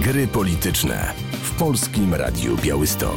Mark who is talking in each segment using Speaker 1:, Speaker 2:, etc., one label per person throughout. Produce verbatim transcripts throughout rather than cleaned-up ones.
Speaker 1: Gry polityczne w Polskim Radiu Białystok.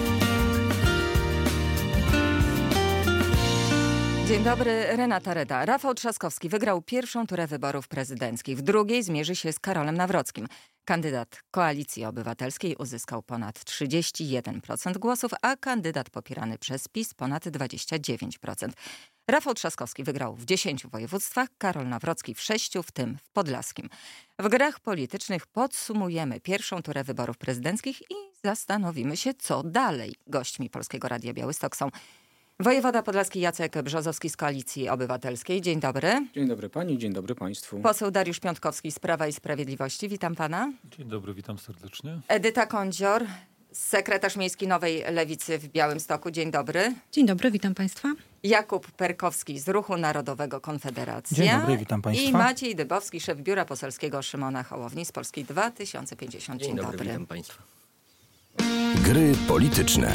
Speaker 2: Dzień dobry, Renata Reda. Rafał Trzaskowski wygrał pierwszą turę wyborów prezydenckich. W drugiej zmierzy się z Karolem Nawrockim. Kandydat Koalicji Obywatelskiej uzyskał ponad trzydzieści jeden procent głosów, a kandydat popierany przez PiS ponad dwadzieścia dziewięć procent. Rafał Trzaskowski wygrał w dziesięciu województwach, Karol Nawrocki w sześciu, w tym w podlaskim. W grach politycznych podsumujemy pierwszą turę wyborów prezydenckich i zastanowimy się, co dalej. Gośćmi Polskiego Radia Białystok są wojewoda podlaski Jacek Brzozowski z Koalicji Obywatelskiej. Dzień dobry.
Speaker 3: Dzień dobry pani, dzień dobry państwu.
Speaker 2: Poseł Dariusz Piątkowski z Prawa i Sprawiedliwości. Witam pana.
Speaker 4: Dzień dobry, witam serdecznie.
Speaker 2: Edyta Kondzior, sekretarz miejski Nowej Lewicy w Białymstoku. Dzień dobry.
Speaker 5: Dzień dobry, witam państwa.
Speaker 2: Jakub Perkowski z Ruchu Narodowego Konfederacja.
Speaker 6: Dzień dobry, witam państwa.
Speaker 2: I Maciej Dybowski, szef biura poselskiego Szymona Hołowni z Polski dwa tysiące pięćdziesiąt. Dzień, Dzień dobry, dobry,
Speaker 7: witam państwa.
Speaker 1: Gry polityczne.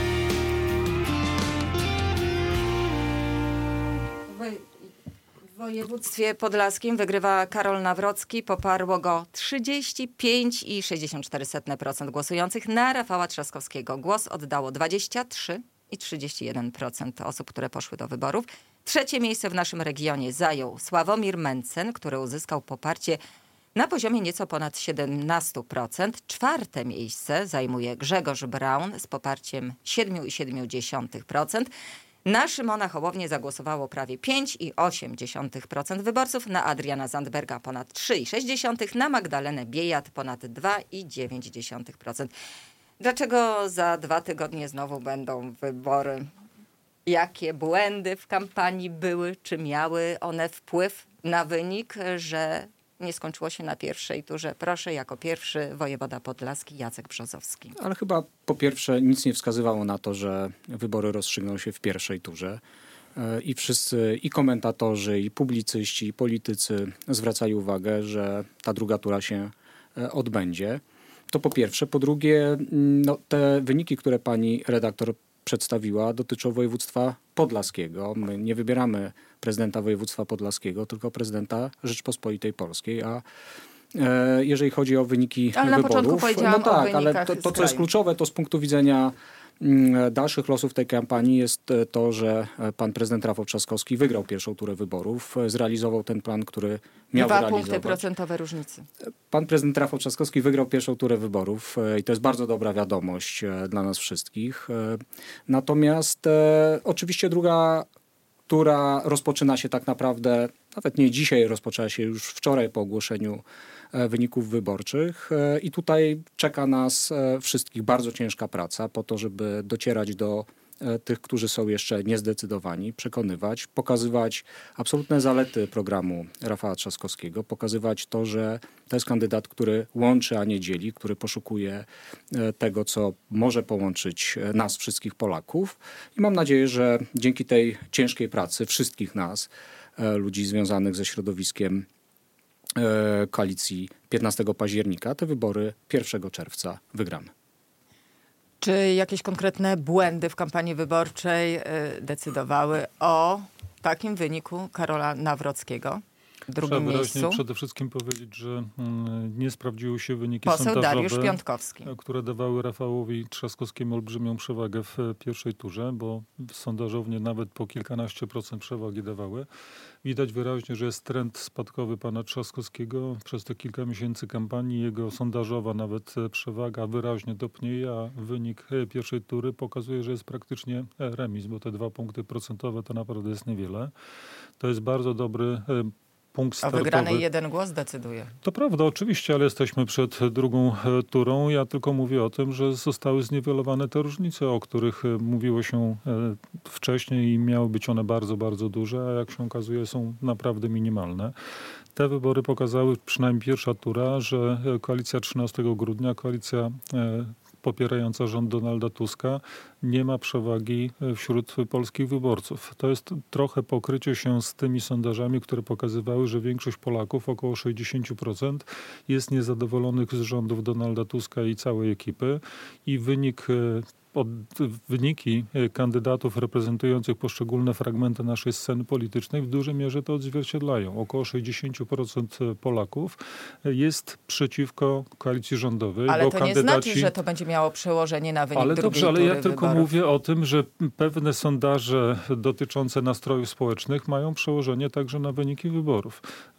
Speaker 2: W województwie podlaskim wygrywa Karol Nawrocki. Poparło go trzydzieści pięć i sześćdziesiąt cztery procent głosujących. Na Rafała Trzaskowskiego głos oddało dwadzieścia trzy i trzydzieści jeden procent osób, które poszły do wyborów. Trzecie miejsce w naszym regionie zajął Sławomir Mencen, który uzyskał poparcie na poziomie nieco ponad siedemnaście procent. Czwarte miejsce zajmuje Grzegorz Braun z poparciem siedem przecinek siedem procent. Na Szymona Hołownię zagłosowało prawie pięć przecinek osiem procent wyborców, na Adriana Zandberga ponad trzy przecinek sześć procent, na Magdalenę Biejat ponad dwa przecinek dziewięć procent. Dlaczego za dwa tygodnie znowu będą wybory? Jakie błędy w kampanii były, czy miały one wpływ na wynik, że nie skończyło się na pierwszej turze? Proszę, jako pierwszy wojewoda podlaski Jacek Brzozowski.
Speaker 3: Ale chyba po pierwsze nic nie wskazywało na to, że wybory rozstrzygną się w pierwszej turze. I wszyscy, i komentatorzy, i publicyści, i politycy zwracali uwagę, że ta druga tura się odbędzie. To po pierwsze. Po drugie, no, te wyniki, które pani redaktor przedstawiła, dotyczą województwa podlaskiego. My nie wybieramy prezydenta województwa podlaskiego, tylko prezydenta Rzeczpospolitej Polskiej, a e, jeżeli chodzi o wyniki
Speaker 2: ale na
Speaker 3: wyborów,
Speaker 2: początku powiedziałam
Speaker 3: no tak,
Speaker 2: o wynikach
Speaker 3: ale to, to co
Speaker 2: z
Speaker 3: jest kluczowe, to z punktu widzenia m, dalszych losów tej kampanii jest to, że pan prezydent Rafał Trzaskowski wygrał pierwszą turę wyborów, zrealizował ten plan, który miał
Speaker 2: Dwa
Speaker 3: realizować.
Speaker 2: punkty procentowe różnicy.
Speaker 3: Pan prezydent Rafał Trzaskowski wygrał pierwszą turę wyborów i to jest bardzo dobra wiadomość dla nas wszystkich. Natomiast e, oczywiście druga tura rozpoczyna się tak naprawdę, nawet nie dzisiaj, rozpoczęła się już wczoraj po ogłoszeniu e, wyników wyborczych e, i tutaj czeka nas e, wszystkich bardzo ciężka praca po to, żeby docierać do tych, którzy są jeszcze niezdecydowani, przekonywać, pokazywać absolutne zalety programu Rafała Trzaskowskiego, pokazywać to, że to jest kandydat, który łączy, a nie dzieli, który poszukuje tego, co może połączyć nas, wszystkich Polaków. I mam nadzieję, że dzięki tej ciężkiej pracy wszystkich nas, ludzi związanych ze środowiskiem koalicji piętnastego października, te wybory pierwszego czerwca wygramy.
Speaker 2: Czy jakieś konkretne błędy w kampanii wyborczej decydowały o takim wyniku Karola Nawrockiego w drugim
Speaker 4: Trzeba
Speaker 2: miejscu?
Speaker 4: wyraźnie przede wszystkim powiedzieć, że mm, nie sprawdziły się wyniki
Speaker 2: Poseł
Speaker 4: sondażowe,
Speaker 2: Dariusz Piątkowski,
Speaker 4: które dawały Rafałowi Trzaskowskiemu olbrzymią przewagę w pierwszej turze, bo sondażownie nawet po kilkanaście procent przewagi dawały. Widać wyraźnie, że jest trend spadkowy pana Trzaskowskiego. Przez te kilka miesięcy kampanii jego sondażowa nawet przewaga wyraźnie topnieje, a wynik pierwszej tury pokazuje, że jest praktycznie remis, bo te dwa punkty procentowe to naprawdę jest niewiele. To jest bardzo dobry punkt startowy.
Speaker 2: O wygranej jeden głos decyduje.
Speaker 4: To prawda, oczywiście, ale jesteśmy przed drugą turą. Ja tylko mówię o tym, że zostały zniwelowane te różnice, o których mówiło się wcześniej i miały być one bardzo, bardzo duże, a jak się okazuje są naprawdę minimalne. Te wybory pokazały, przynajmniej pierwsza tura, że koalicja trzynastego grudnia, koalicja popierająca rząd Donalda Tuska nie ma przewagi wśród polskich wyborców. To jest trochę pokrycie się z tymi sondażami, które pokazywały, że większość Polaków, około sześćdziesiąt procent, jest niezadowolonych z rządów Donalda Tuska i całej ekipy i wynik od, wyniki kandydatów reprezentujących poszczególne fragmenty naszej sceny politycznej w dużej mierze to odzwierciedlają. Około sześćdziesiąt procent Polaków jest przeciwko koalicji rządowej.
Speaker 2: Ale
Speaker 4: bo
Speaker 2: to
Speaker 4: kandydaci...
Speaker 2: nie znaczy, że to będzie miało przełożenie na wynik
Speaker 4: Ale
Speaker 2: drugiej
Speaker 4: dobrze, ale ja
Speaker 2: tury
Speaker 4: tylko
Speaker 2: wyborów.
Speaker 4: mówię o tym, że pewne sondaże dotyczące nastrojów społecznych mają przełożenie także na wyniki wyborów.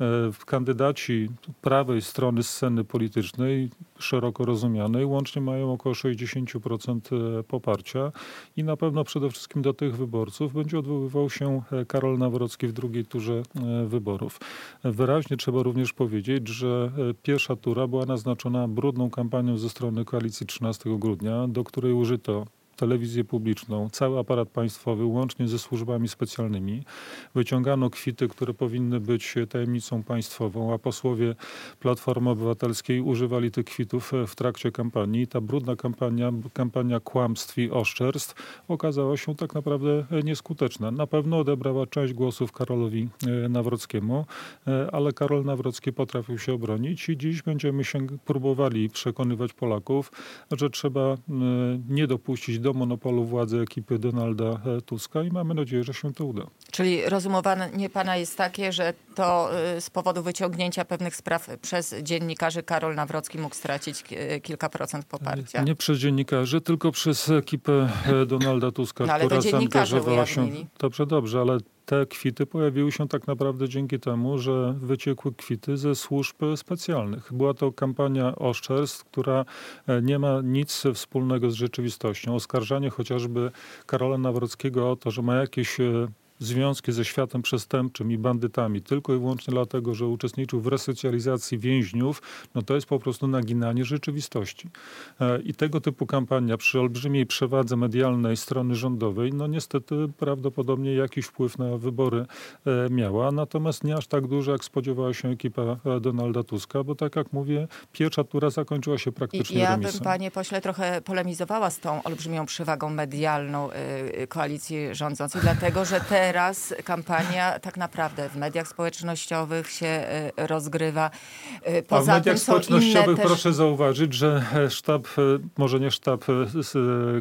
Speaker 4: Kandydaci prawej strony sceny politycznej, szeroko rozumianej, łącznie mają około sześćdziesiąt procent poparcia i na pewno przede wszystkim do tych wyborców będzie odwoływał się Karol Nawrocki w drugiej turze wyborów. Wyraźnie trzeba również powiedzieć, że pierwsza tura była naznaczona brudną kampanią ze strony koalicji trzynastego grudnia, do której użyto telewizję publiczną, cały aparat państwowy, łącznie ze służbami specjalnymi. Wyciągano kwity, które powinny być tajemnicą państwową, a posłowie Platformy Obywatelskiej używali tych kwitów w trakcie kampanii. Ta brudna kampania, kampania kłamstw i oszczerstw okazała się tak naprawdę nieskuteczna. Na pewno odebrała część głosów Karolowi Nawrockiemu, ale Karol Nawrocki potrafił się obronić i dziś będziemy się próbowali przekonywać Polaków, że trzeba nie dopuścić do monopolu władzy ekipy Donalda Tuska i mamy nadzieję, że się to uda.
Speaker 2: Czyli rozumowanie pana jest takie, że to z powodu wyciągnięcia pewnych spraw przez dziennikarzy Karol Nawrocki mógł stracić kilka procent poparcia?
Speaker 4: Nie przez dziennikarzy, tylko przez ekipę Donalda Tuska,
Speaker 2: no, ale
Speaker 4: która
Speaker 2: to dziennikarze
Speaker 4: zaangażowała się.
Speaker 2: ujawnili.
Speaker 4: Dobrze, dobrze, ale te kwity pojawiły się tak naprawdę dzięki temu, że wyciekły kwity ze służb specjalnych. Była to kampania oszczerstw, która nie ma nic wspólnego z rzeczywistością. Oskarżanie chociażby Karola Nawrockiego o to, że ma jakieś związki ze światem przestępczym i bandytami tylko i wyłącznie dlatego, że uczestniczył w resocjalizacji więźniów, no to jest po prostu naginanie rzeczywistości. I tego typu kampania przy olbrzymiej przewadze medialnej strony rządowej, no niestety prawdopodobnie jakiś wpływ na wybory miała, natomiast nie aż tak duży, jak spodziewała się ekipa Donalda Tuska, bo tak jak mówię, pierwsza tura zakończyła się praktycznie
Speaker 2: I ja
Speaker 4: remisem.
Speaker 2: bym, panie pośle, trochę polemizowała z tą olbrzymią przewagą medialną y, koalicji rządzącej, dlatego, że te Teraz kampania tak naprawdę w mediach społecznościowych się y, rozgrywa. Y, poza
Speaker 4: A w mediach
Speaker 2: tym są
Speaker 4: społecznościowych
Speaker 2: inne też...
Speaker 4: proszę zauważyć, że sztab, może nie sztab z,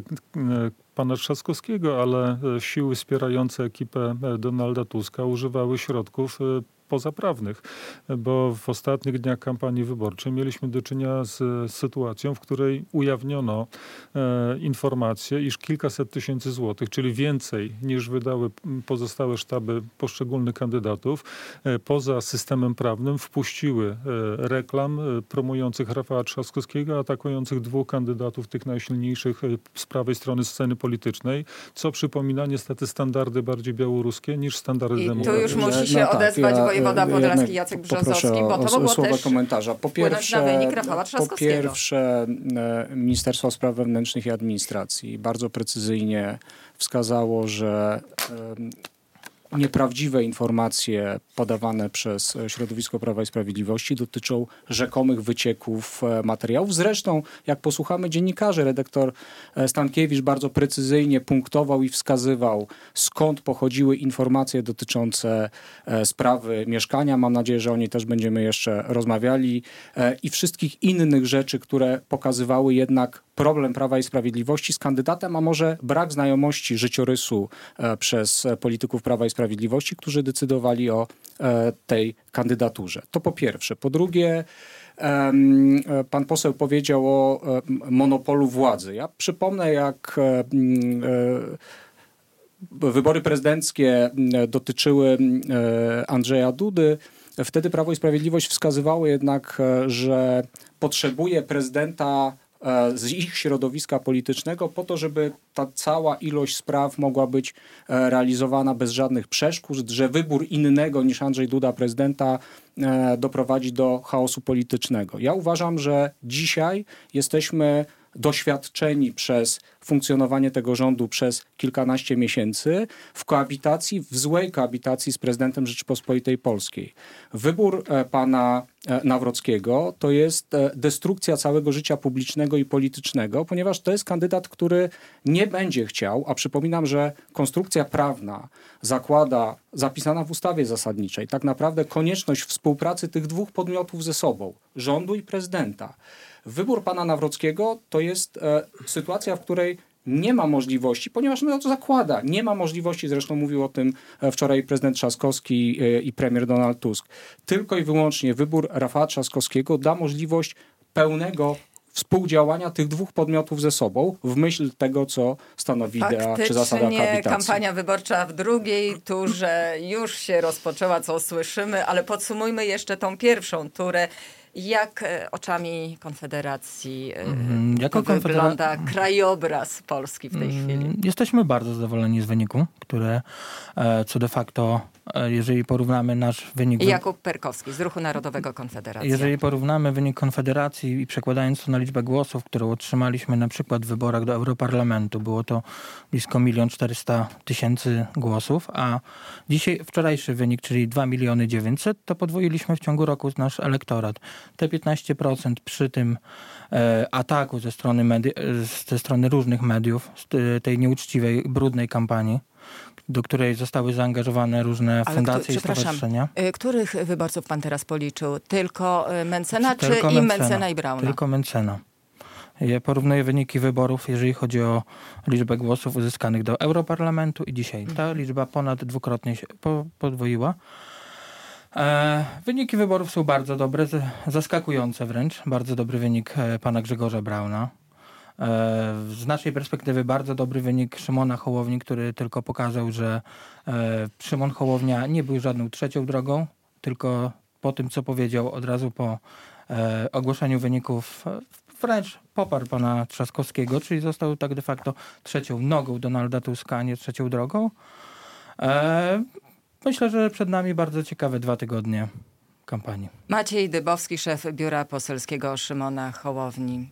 Speaker 4: y, pana Trzaskowskiego, ale siły wspierające ekipę Donalda Tuska używały środków y, pozaprawnych, bo w ostatnich dniach kampanii wyborczej mieliśmy do czynienia z sytuacją, w której ujawniono e, informację, iż kilkaset tysięcy złotych, czyli więcej niż wydały pozostałe sztaby poszczególnych kandydatów, e, poza systemem prawnym wpuściły e, reklam e, promujących Rafała Trzaskowskiego, atakujących dwóch kandydatów, tych najsilniejszych e, z prawej strony sceny politycznej, co przypomina niestety standardy bardziej białoruskie niż standardy
Speaker 2: I
Speaker 4: demokratyczne.
Speaker 2: tu już musi
Speaker 3: No
Speaker 2: się
Speaker 3: tak,
Speaker 2: odezwać
Speaker 3: ja-
Speaker 2: wojewoda podlaski
Speaker 3: jednak
Speaker 2: Jacek
Speaker 3: poproszę
Speaker 2: Brzozowski, bo
Speaker 3: o-
Speaker 2: to
Speaker 3: o
Speaker 2: mogło
Speaker 3: słowo
Speaker 2: też
Speaker 3: komentarza. Po
Speaker 2: wpłynąć
Speaker 3: pierwsze,
Speaker 2: na wynik Rafała
Speaker 3: po
Speaker 2: Trzaskowskiego.
Speaker 3: pierwsze e, Ministerstwo Spraw Wewnętrznych i Administracji bardzo precyzyjnie wskazało, że e, nieprawdziwe informacje podawane przez środowisko Prawa i Sprawiedliwości dotyczą rzekomych wycieków materiałów. Zresztą, jak posłuchamy dziennikarzy, redaktor Stankiewicz bardzo precyzyjnie punktował i wskazywał, skąd pochodziły informacje dotyczące sprawy mieszkania. Mam nadzieję, że o niej też będziemy jeszcze rozmawiali. I wszystkich innych rzeczy, które pokazywały jednak problem Prawa i Sprawiedliwości z kandydatem, a może brak znajomości życiorysu przez polityków Prawa i Sprawiedliwości, którzy decydowali o tej kandydaturze. To po pierwsze. Po drugie, pan poseł powiedział o monopolu władzy. Ja przypomnę, jak wybory prezydenckie dotyczyły Andrzeja Dudy. Wtedy Prawo i Sprawiedliwość wskazywało jednak, że potrzebuje prezydenta z ich środowiska politycznego po to, żeby ta cała ilość spraw mogła być realizowana bez żadnych przeszkód, że wybór innego niż Andrzej Duda prezydenta doprowadzi do chaosu politycznego. Ja uważam, że dzisiaj jesteśmy doświadczeni przez funkcjonowanie tego rządu przez kilkanaście miesięcy w koabitacji, w złej koabitacji z prezydentem Rzeczypospolitej Polskiej. Wybór e, pana e, Nawrockiego to jest e, destrukcja całego życia publicznego i politycznego, ponieważ to jest kandydat, który nie będzie chciał, a przypominam, że konstrukcja prawna zakłada, zapisana w ustawie zasadniczej, tak naprawdę konieczność współpracy tych dwóch podmiotów ze sobą, rządu i prezydenta. Wybór pana Nawrockiego to jest e, sytuacja, w której nie ma możliwości, ponieważ no to zakłada, nie ma możliwości, zresztą mówił o tym wczoraj prezydent Trzaskowski i premier Donald Tusk, tylko i wyłącznie wybór Rafała Trzaskowskiego da możliwość pełnego współdziałania tych dwóch podmiotów ze sobą w myśl tego, co stanowi idea czy zasada koabitacji.
Speaker 2: Kampania wyborcza w drugiej turze już się rozpoczęła, co słyszymy, ale podsumujmy jeszcze tą pierwszą turę. Jak oczami Konfederacji mm, jako wygląda konfedera- krajobraz Polski w tej chwili?
Speaker 5: Jesteśmy bardzo zadowoleni z wyniku, które co de facto, jeżeli porównamy nasz wynik...
Speaker 2: Jakub Perkowski z Ruchu Narodowego Konfederacja.
Speaker 5: Jeżeli porównamy wynik Konfederacji i przekładając to na liczbę głosów, którą otrzymaliśmy na przykład w wyborach do Europarlamentu, było to blisko milion czterysta tysięcy głosów, a dzisiaj wczorajszy wynik, czyli dwa miliony dziewięćset, to podwoiliśmy w ciągu roku nasz elektorat. Te piętnaście procent przy tym e, ataku ze strony, medi- ze strony różnych mediów, z tej nieuczciwej, brudnej kampanii, do której zostały zaangażowane różne
Speaker 2: Ale
Speaker 5: fundacje
Speaker 2: kto,
Speaker 5: i stowarzyszenia.
Speaker 2: Których wyborców pan teraz policzył? Tylko Mencena czy
Speaker 5: Tylko
Speaker 2: i
Speaker 5: Mencena,
Speaker 2: Mencena i Brauna?
Speaker 5: Tylko Mencena. Ja porównuję wyniki wyborów, jeżeli chodzi o liczbę głosów uzyskanych do Europarlamentu i dzisiaj. Ta liczba ponad dwukrotnie się po, podwoiła. E, wyniki wyborów są bardzo dobre, zaskakujące wręcz. Bardzo dobry wynik e, pana Grzegorza Brauna. E, z naszej perspektywy bardzo dobry wynik Szymona Hołowni, który tylko pokazał, że e, Szymon Hołownia nie był żadną trzecią drogą, tylko po tym, co powiedział od razu po e, ogłoszeniu wyników, e, wręcz poparł pana Trzaskowskiego, czyli został tak de facto trzecią nogą Donalda Tuska, a nie trzecią drogą. E, Myślę, że przed nami bardzo ciekawe dwa tygodnie kampanii.
Speaker 2: Maciej Dybowski, szef Biura Poselskiego Szymona Hołowni.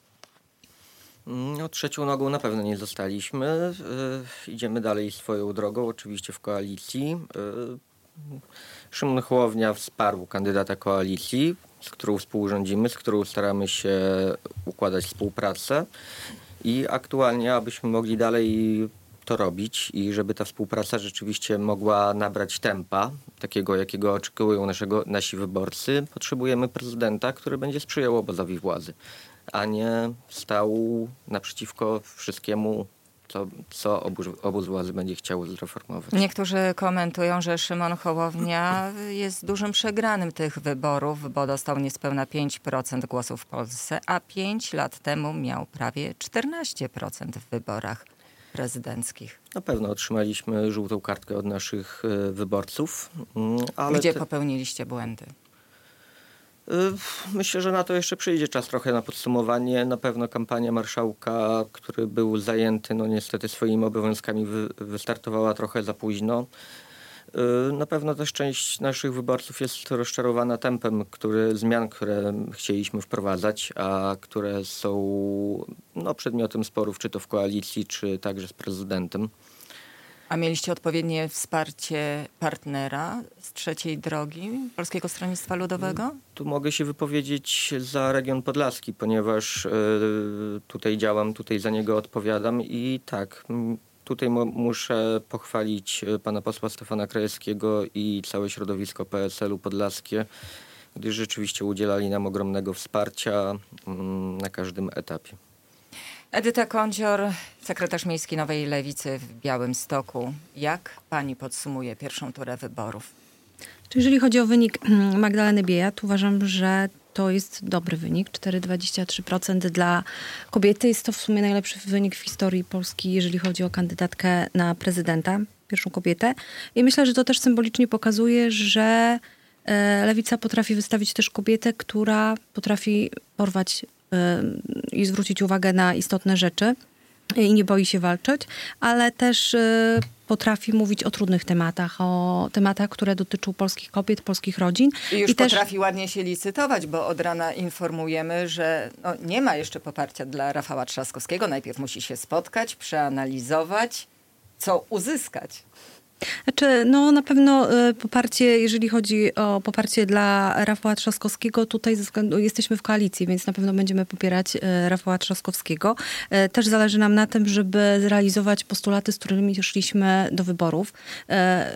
Speaker 6: No, trzecią nogą na pewno nie zostaliśmy. Yy, idziemy dalej swoją drogą, oczywiście w koalicji. Yy, Szymon Hołownia wsparł kandydata koalicji, z którą współrządzimy, z którą staramy się układać współpracę. I aktualnie, abyśmy mogli dalej to robić i żeby ta współpraca rzeczywiście mogła nabrać tempa, takiego jakiego oczekują naszego, nasi wyborcy, potrzebujemy prezydenta, który będzie sprzyjał obozowi władzy, a nie stał naprzeciwko wszystkiemu, co, co obóz, obóz władzy będzie chciał zreformować.
Speaker 2: Niektórzy komentują, że Szymon Hołownia jest dużym przegranym tych wyborów, bo dostał niespełna pięć procent głosów w Polsce, a pięć lat temu miał prawie czternaście procent w wyborach prezydenckich.
Speaker 6: Na pewno otrzymaliśmy żółtą kartkę od naszych y, wyborców. Y, ale
Speaker 2: Gdzie
Speaker 6: te...
Speaker 2: popełniliście błędy?
Speaker 6: Y, myślę, że na to jeszcze przyjdzie czas trochę na podsumowanie. Na pewno kampania marszałka, który był zajęty, no niestety swoimi obowiązkami wy, wystartowała trochę za późno. Y, na pewno też część naszych wyborców jest rozczarowana tempem który, zmian, które chcieliśmy wprowadzać, a które są no, przedmiotem sporów, czy to w koalicji, czy także z prezydentem.
Speaker 2: A mieliście odpowiednie wsparcie partnera z trzeciej drogi Polskiego Stronnictwa Ludowego?
Speaker 6: Tu mogę się wypowiedzieć za region podlaski, ponieważ y, tutaj działam, tutaj za niego odpowiadam i tak... Tutaj m- muszę pochwalić pana posła Stefana Krajewskiego i całe środowisko P S L u podlaskie, gdyż rzeczywiście udzielali nam ogromnego wsparcia mm, na każdym etapie.
Speaker 2: Edyta Kądzior, sekretarz miejski Nowej Lewicy w Białymstoku. Jak pani podsumuje pierwszą turę wyborów?
Speaker 7: Jeżeli chodzi o wynik Magdaleny Biejat, uważam, że to jest dobry wynik. cztery przecinek dwadzieścia trzy procent dla kobiety. Jest to w sumie najlepszy wynik w historii Polski, jeżeli chodzi o kandydatkę na prezydenta, pierwszą kobietę. I myślę, że to też symbolicznie pokazuje, że Lewica potrafi wystawić też kobietę, która potrafi porwać i zwrócić uwagę na istotne rzeczy i nie boi się walczyć, ale też potrafi mówić o trudnych tematach, o tematach, które dotyczą polskich kobiet, polskich rodzin.
Speaker 2: I już
Speaker 7: I też
Speaker 2: potrafi ładnie się licytować, bo od rana informujemy, że no, nie ma jeszcze poparcia dla Rafała Trzaskowskiego. Najpierw musi się spotkać, przeanalizować, co uzyskać.
Speaker 7: Znaczy, no na pewno y, poparcie, jeżeli chodzi o poparcie dla Rafała Trzaskowskiego, tutaj ze względu, jesteśmy w koalicji, więc na pewno będziemy popierać y, Rafała Trzaskowskiego. Y, też zależy nam na tym, żeby zrealizować postulaty, z którymi szliśmy do wyborów. Y,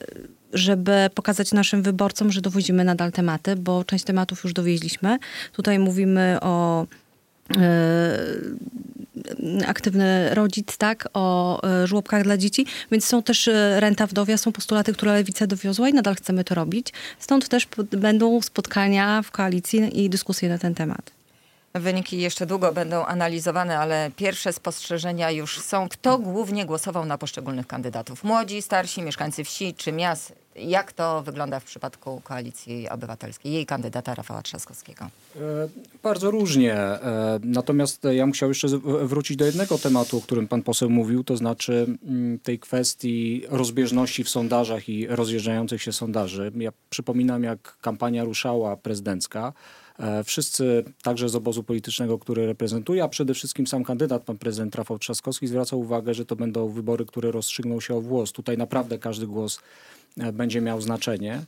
Speaker 7: żeby pokazać naszym wyborcom, że dowozimy nadal tematy, bo część tematów już dowieźliśmy. Tutaj mówimy o aktywny rodzic, tak, o e, żłobkach dla dzieci, więc są też e, renta wdowia, są postulaty, które Lewica dowiozła i nadal chcemy to robić. Stąd też p- będą spotkania w koalicji i dyskusje na ten temat.
Speaker 2: Wyniki jeszcze długo będą analizowane, ale pierwsze spostrzeżenia już są. Kto głównie głosował na poszczególnych kandydatów? Młodzi, starsi, mieszkańcy wsi czy miast? Jak to wygląda w przypadku Koalicji Obywatelskiej, jej kandydata Rafała Trzaskowskiego?
Speaker 3: E, Bardzo różnie. E, Natomiast ja bym chciał jeszcze z- wrócić do jednego tematu, o którym pan poseł mówił, to znaczy mm, tej kwestii rozbieżności w sondażach i rozjeżdżających się sondaży. Ja przypominam, jak kampania ruszała prezydencka. E, Wszyscy, także z obozu politycznego, który reprezentuję, a przede wszystkim sam kandydat, pan prezydent Rafał Trzaskowski, zwracał uwagę, że to będą wybory, które rozstrzygną się o włos. Tutaj naprawdę każdy głos e, będzie miał znaczenie.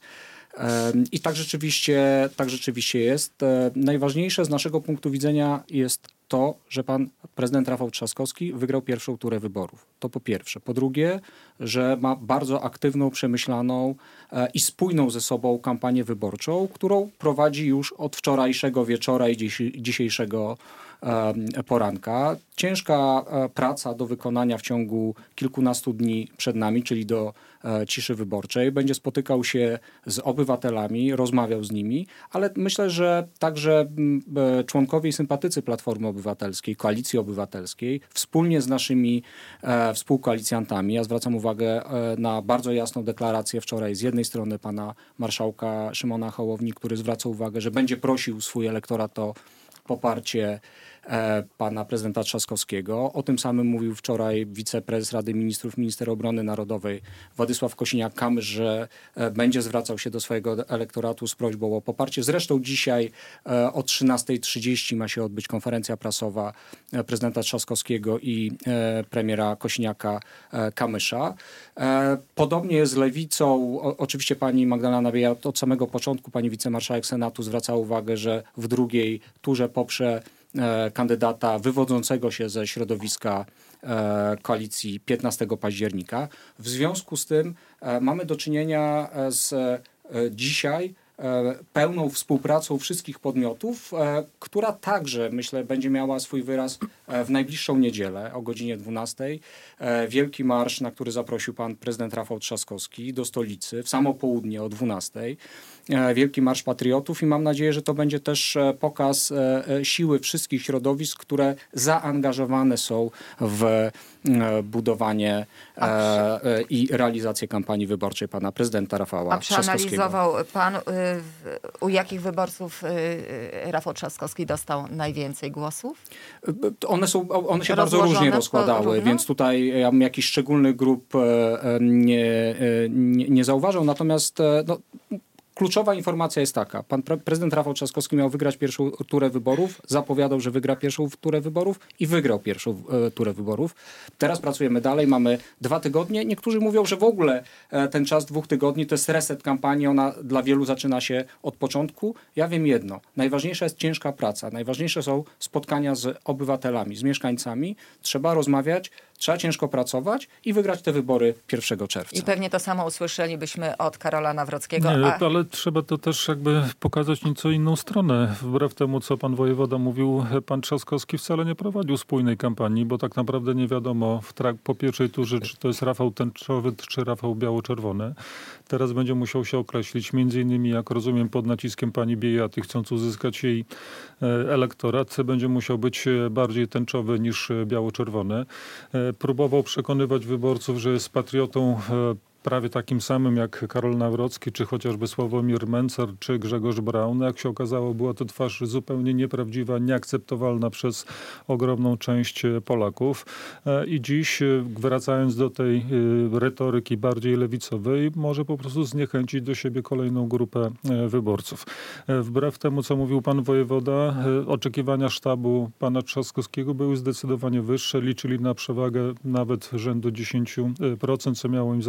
Speaker 3: E, I tak rzeczywiście, tak rzeczywiście jest. E, Najważniejsze z naszego punktu widzenia jest to, że pan prezydent Rafał Trzaskowski wygrał pierwszą turę wyborów. To po pierwsze. Po drugie, że ma bardzo aktywną, przemyślaną e, i spójną ze sobą kampanię wyborczą, którą prowadzi już od wczorajszego wieczora i dziś, dzisiejszego e, poranka. Ciężka e, praca do wykonania w ciągu kilkunastu dni przed nami, czyli do e, ciszy wyborczej. Będzie spotykał się z obywatelami, rozmawiał z nimi, ale myślę, że także m, e, członkowie i sympatycy Platformy Obywatelskiej, Koalicji Obywatelskiej, wspólnie z naszymi e, współkoalicjantami, ja zwracam uwagę e, na bardzo jasną deklarację wczoraj z jednej strony pana marszałka Szymona Hołowni, który zwraca uwagę, że będzie prosił swój elektorat o poparcie e, pana prezydenta Trzaskowskiego. O tym samym mówił wczoraj wiceprezes Rady Ministrów, minister obrony narodowej Władysław Kosiniak-Kamysz, że e, będzie zwracał się do swojego elektoratu z prośbą o poparcie. Zresztą dzisiaj e, o trzynastej trzydzieści ma się odbyć konferencja prasowa e, prezydenta Trzaskowskiego i e, premiera Kosiniaka-Kamysza. E, podobnie jest z Lewicą. O, oczywiście pani Magdalena Biejat od samego początku, pani wicemarszałek Senatu zwracała uwagę, że w drugiej turze poprze e, kandydata wywodzącego się ze środowiska e, koalicji piętnastego października. W związku z tym e, mamy do czynienia z e, dzisiaj e, pełną współpracą wszystkich podmiotów, e, która także, myślę, będzie miała swój wyraz e, w najbliższą niedzielę o godzinie dwunastej. E, wielki marsz, na który zaprosił pan prezydent Rafał Trzaskowski do stolicy w samo południe o dwunastej. E, Wielki Marsz Patriotów i mam nadzieję, że to będzie też e, pokaz e, e, siły wszystkich środowisk, które zaangażowane są w e, budowanie e, e, i realizację kampanii wyborczej pana prezydenta Rafała
Speaker 2: A
Speaker 3: Trzaskowskiego.
Speaker 2: przeanalizował pan, y, w- u jakich wyborców y, y, Rafał Trzaskowski dostał najwięcej głosów?
Speaker 3: One, są, one się bardzo
Speaker 2: Rozłożone
Speaker 3: różnie
Speaker 2: po-
Speaker 3: rozkładały,
Speaker 2: równo?
Speaker 3: więc tutaj ja bym jakichś szczególnych grup e, e, nie, e, nie, nie zauważył. Natomiast e, no, kluczowa informacja jest taka. Pan pre- prezydent Rafał Trzaskowski miał wygrać pierwszą turę wyborów, zapowiadał, że wygra pierwszą turę wyborów i wygrał pierwszą e, turę wyborów. Teraz pracujemy dalej, mamy dwa tygodnie. Niektórzy mówią, że w ogóle e, ten czas dwóch tygodni to jest reset kampanii, ona dla wielu zaczyna się od początku. Ja wiem jedno, najważniejsza jest ciężka praca, najważniejsze są spotkania z obywatelami, z mieszkańcami. Trzeba rozmawiać, trzeba ciężko pracować i wygrać te wybory pierwszego czerwca.
Speaker 2: I pewnie to samo usłyszelibyśmy od Karola Nawrockiego.
Speaker 4: Nie,
Speaker 2: A,
Speaker 4: ale trzeba to też jakby pokazać nieco inną stronę. Wbrew temu, co pan wojewoda mówił, pan Trzaskowski wcale nie prowadził spójnej kampanii, bo tak naprawdę nie wiadomo w trak- po pierwszej turze, czy to jest Rafał tęczowy, czy Rafał biało-czerwony. Teraz będzie musiał się określić, między innymi, jak rozumiem, pod naciskiem pani Biejaty, chcąc uzyskać jej e, elektorat, będzie musiał być e, bardziej tęczowy niż e, biało-czerwony. E, próbował przekonywać wyborców, że jest patriotą e, prawie takim samym jak Karol Nawrocki, czy chociażby Sławomir Mencen, czy Grzegorz Braun. Jak się okazało, była to twarz zupełnie nieprawdziwa, nieakceptowalna przez ogromną część Polaków. I dziś, wracając do tej retoryki bardziej lewicowej, może po prostu zniechęcić do siebie kolejną grupę wyborców. Wbrew temu, co mówił pan wojewoda, oczekiwania sztabu pana Trzaskowskiego były zdecydowanie wyższe. Liczyli na przewagę nawet rzędu dziesięć procent, co miało im zapewnić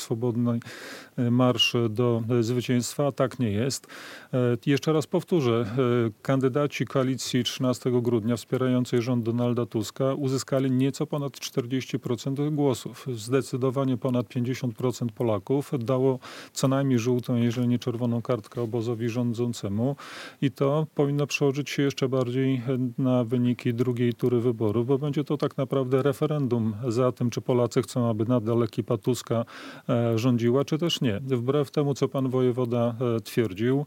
Speaker 4: swobodny marsz do zwycięstwa, a tak nie jest. Jeszcze raz powtórzę, kandydaci koalicji trzynastego grudnia wspierającej rząd Donalda Tuska uzyskali nieco ponad czterdzieści procent głosów. Zdecydowanie ponad pięćdziesiąt procent Polaków dało co najmniej żółtą, jeżeli nie czerwoną kartkę obozowi rządzącemu i to powinno przełożyć się jeszcze bardziej na wyniki drugiej tury wyborów, bo będzie to tak naprawdę referendum za tym, czy Polacy chcą, aby nadal ekipa Tuska e, rządziła, czy też nie. Wbrew temu, co pan wojewoda e, twierdził,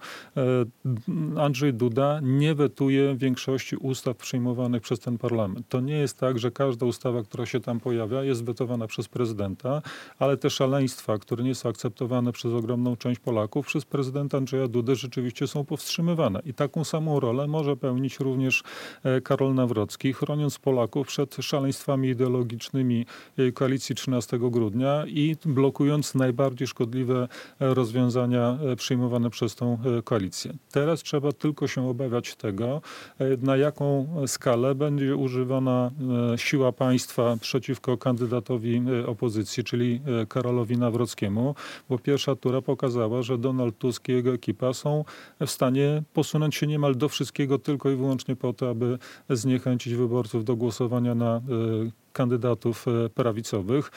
Speaker 4: e, Andrzej Duda nie wetuje większości ustaw przyjmowanych przez ten parlament. To nie jest tak, że każda ustawa, która się tam pojawia, jest wetowana przez prezydenta, ale te szaleństwa, które nie są akceptowane przez ogromną część Polaków, przez prezydenta Andrzeja Dudę rzeczywiście są powstrzymywane. I taką samą rolę może pełnić również Karol Nawrocki, chroniąc Polaków przed szaleństwami ideologicznymi koalicji trzynastego grudnia i blokując najbardziej szkodliwe rozwiązania przyjmowane przez tą koalicję. Teraz trzeba tylko się obawiać tego, na jaką skalę będzie używana siła państwa przeciwko kandydatowi opozycji, czyli Karolowi Nawrockiemu, bo pierwsza tura pokazała, że Donald Tusk i jego ekipa są w stanie posunąć się niemal do wszystkiego tylko i wyłącznie po to, aby zniechęcić wyborców do głosowania na kandydatów prawicowych.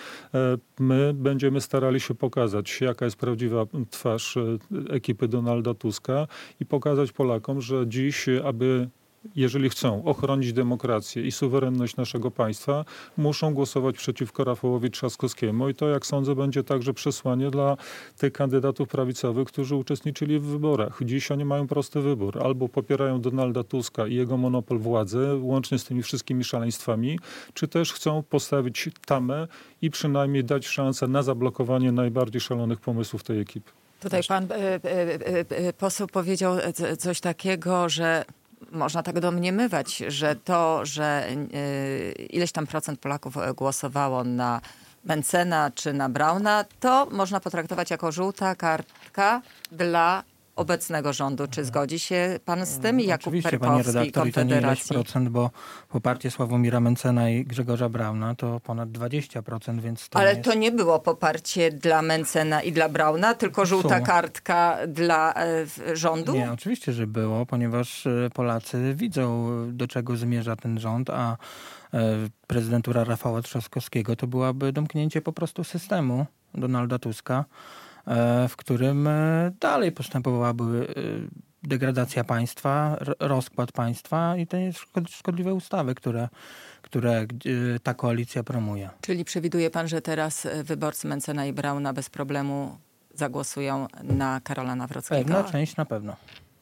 Speaker 4: My będziemy starali się pokazać, jaka jest prawdziwa twarz ekipy Donalda Tuska i pokazać Polakom, że dziś, aby jeżeli chcą ochronić demokrację i suwerenność naszego państwa, muszą głosować przeciwko Rafałowi Trzaskowskiemu i to, jak sądzę, będzie także przesłanie dla tych kandydatów prawicowych, którzy uczestniczyli w wyborach. Dziś oni mają prosty wybór. Albo popierają Donalda Tuska i jego monopol władzy, łącznie z tymi wszystkimi szaleństwami, czy też chcą postawić tamę i przynajmniej dać szansę na zablokowanie najbardziej szalonych pomysłów tej ekipy.
Speaker 2: Tutaj pan e, e, e, poseł powiedział coś takiego, że można tak domniemywać, że to, że y, ileś tam procent Polaków głosowało na Mentzena czy na Brauna, to można potraktować jako żółta kartka dla obecnego rządu. Czy zgodzi się pan z tym? Jakub
Speaker 5: Oczywiście,
Speaker 2: Perkowski,
Speaker 5: pani redaktor, i to nie ileś
Speaker 2: Konfederacji.
Speaker 5: procent, bo poparcie Sławomira Mentzena i Grzegorza Brauna to ponad dwadzieścia procent, więc to
Speaker 2: Ale
Speaker 5: nie
Speaker 2: to
Speaker 5: jest...
Speaker 2: nie było poparcie dla Mentzena i dla Brauna, tylko żółta
Speaker 5: Są.
Speaker 2: kartka dla e, rządu?
Speaker 5: Nie, oczywiście, że było, ponieważ e, Polacy widzą, do czego zmierza ten rząd, a e, prezydentura Rafała Trzaskowskiego to byłaby domknięcie po prostu systemu Donalda Tuska, e, w którym e, dalej postępowałaby e, degradacja państwa, r- rozkład państwa i te szkod- szkodliwe ustawy, które, które e, ta koalicja promuje.
Speaker 2: Czyli przewiduje pan, że teraz e, wyborcy Mentzena i Brauna bez problemu zagłosują na Karola Nawrockiego?
Speaker 5: Pewna część na pewno.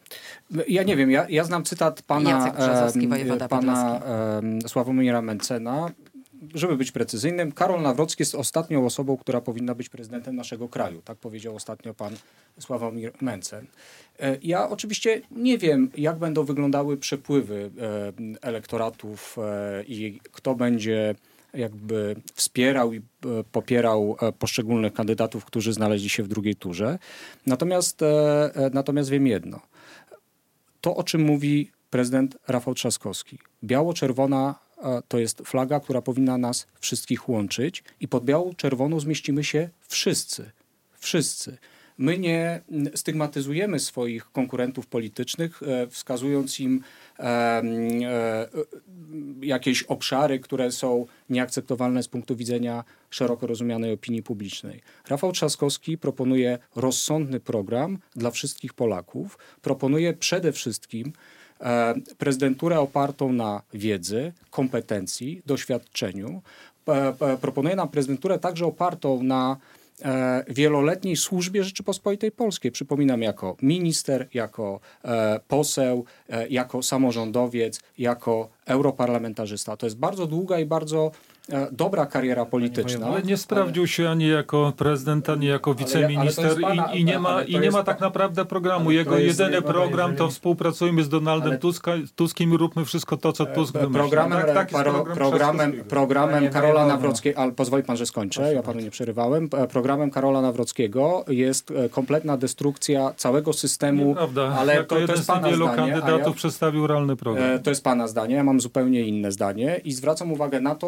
Speaker 3: Ja nie wiem, ja, ja znam cytat pana,
Speaker 2: Jacek Brzozowski,
Speaker 3: em,
Speaker 2: wojewoda
Speaker 3: pana em, Sławomira Mentzena. Żeby być precyzyjnym, Karol Nawrocki jest ostatnią osobą, która powinna być prezydentem naszego kraju. Tak powiedział ostatnio pan Sławomir Mentzen. E, Ja oczywiście nie wiem, jak będą wyglądały przepływy e, elektoratów e, i kto będzie jakby wspierał i e, popierał e, poszczególnych kandydatów, którzy znaleźli się w drugiej turze. Natomiast, e, e, natomiast wiem jedno. To, o czym mówi prezydent Rafał Trzaskowski. Biało-czerwona e, to jest flaga, która powinna nas wszystkich łączyć i pod białą-czerwoną zmieścimy się wszyscy. Wszyscy. My nie mm, stygmatyzujemy swoich konkurentów politycznych, e, wskazując im e, e, jakieś obszary, które są nieakceptowalne z punktu widzenia szeroko rozumianej opinii publicznej. Rafał Trzaskowski proponuje rozsądny program dla wszystkich Polaków. Proponuje przede wszystkim e, prezydenturę opartą na wiedzy, kompetencji, doświadczeniu. E, e, proponuje nam prezydenturę także opartą na e, wieloletniej służbie Rzeczypospolitej Polskiej. Przypominam, jako minister, jako e, poseł, e, jako samorządowiec, jako europarlamentarzysta. To jest bardzo długa i bardzo e, dobra kariera polityczna.
Speaker 4: Ale nie sprawdził się ani jako prezydent, ani jako wiceminister
Speaker 3: ale to jest pana-
Speaker 4: i, i nie ma,
Speaker 3: ale to
Speaker 4: i nie
Speaker 3: jest
Speaker 4: ma
Speaker 3: pa-
Speaker 4: tak naprawdę programu.
Speaker 3: ale to
Speaker 4: Jego
Speaker 3: jest-
Speaker 4: jedyny
Speaker 3: ale
Speaker 4: program to
Speaker 3: jeżeli-
Speaker 4: współpracujmy z Donaldem
Speaker 3: ale-
Speaker 4: Tuska, Tuskiem i róbmy wszystko to, co Tusk wymyślił.
Speaker 3: Programem,
Speaker 4: Tak, taki jest
Speaker 3: pro,
Speaker 4: program
Speaker 3: programem,
Speaker 4: Trzaskowskiego.
Speaker 3: programem
Speaker 5: Panie
Speaker 3: Karola
Speaker 5: wojewodo.
Speaker 3: Nawrockiego, ale pozwoli pan, że skończę, ja panu nie przerywałem. E, Programem Karola Nawrockiego jest e, kompletna destrukcja całego systemu,
Speaker 4: Nieprawda.
Speaker 3: ale
Speaker 4: jako
Speaker 3: to, to
Speaker 4: jeden
Speaker 3: jest
Speaker 4: z
Speaker 3: pana
Speaker 4: niewielu
Speaker 3: zdanie, a
Speaker 4: kandydatów
Speaker 3: ja,
Speaker 4: przedstawił realny program.
Speaker 3: e, to jest pana zdanie, ja mam zupełnie inne zdanie i zwracam uwagę na to, co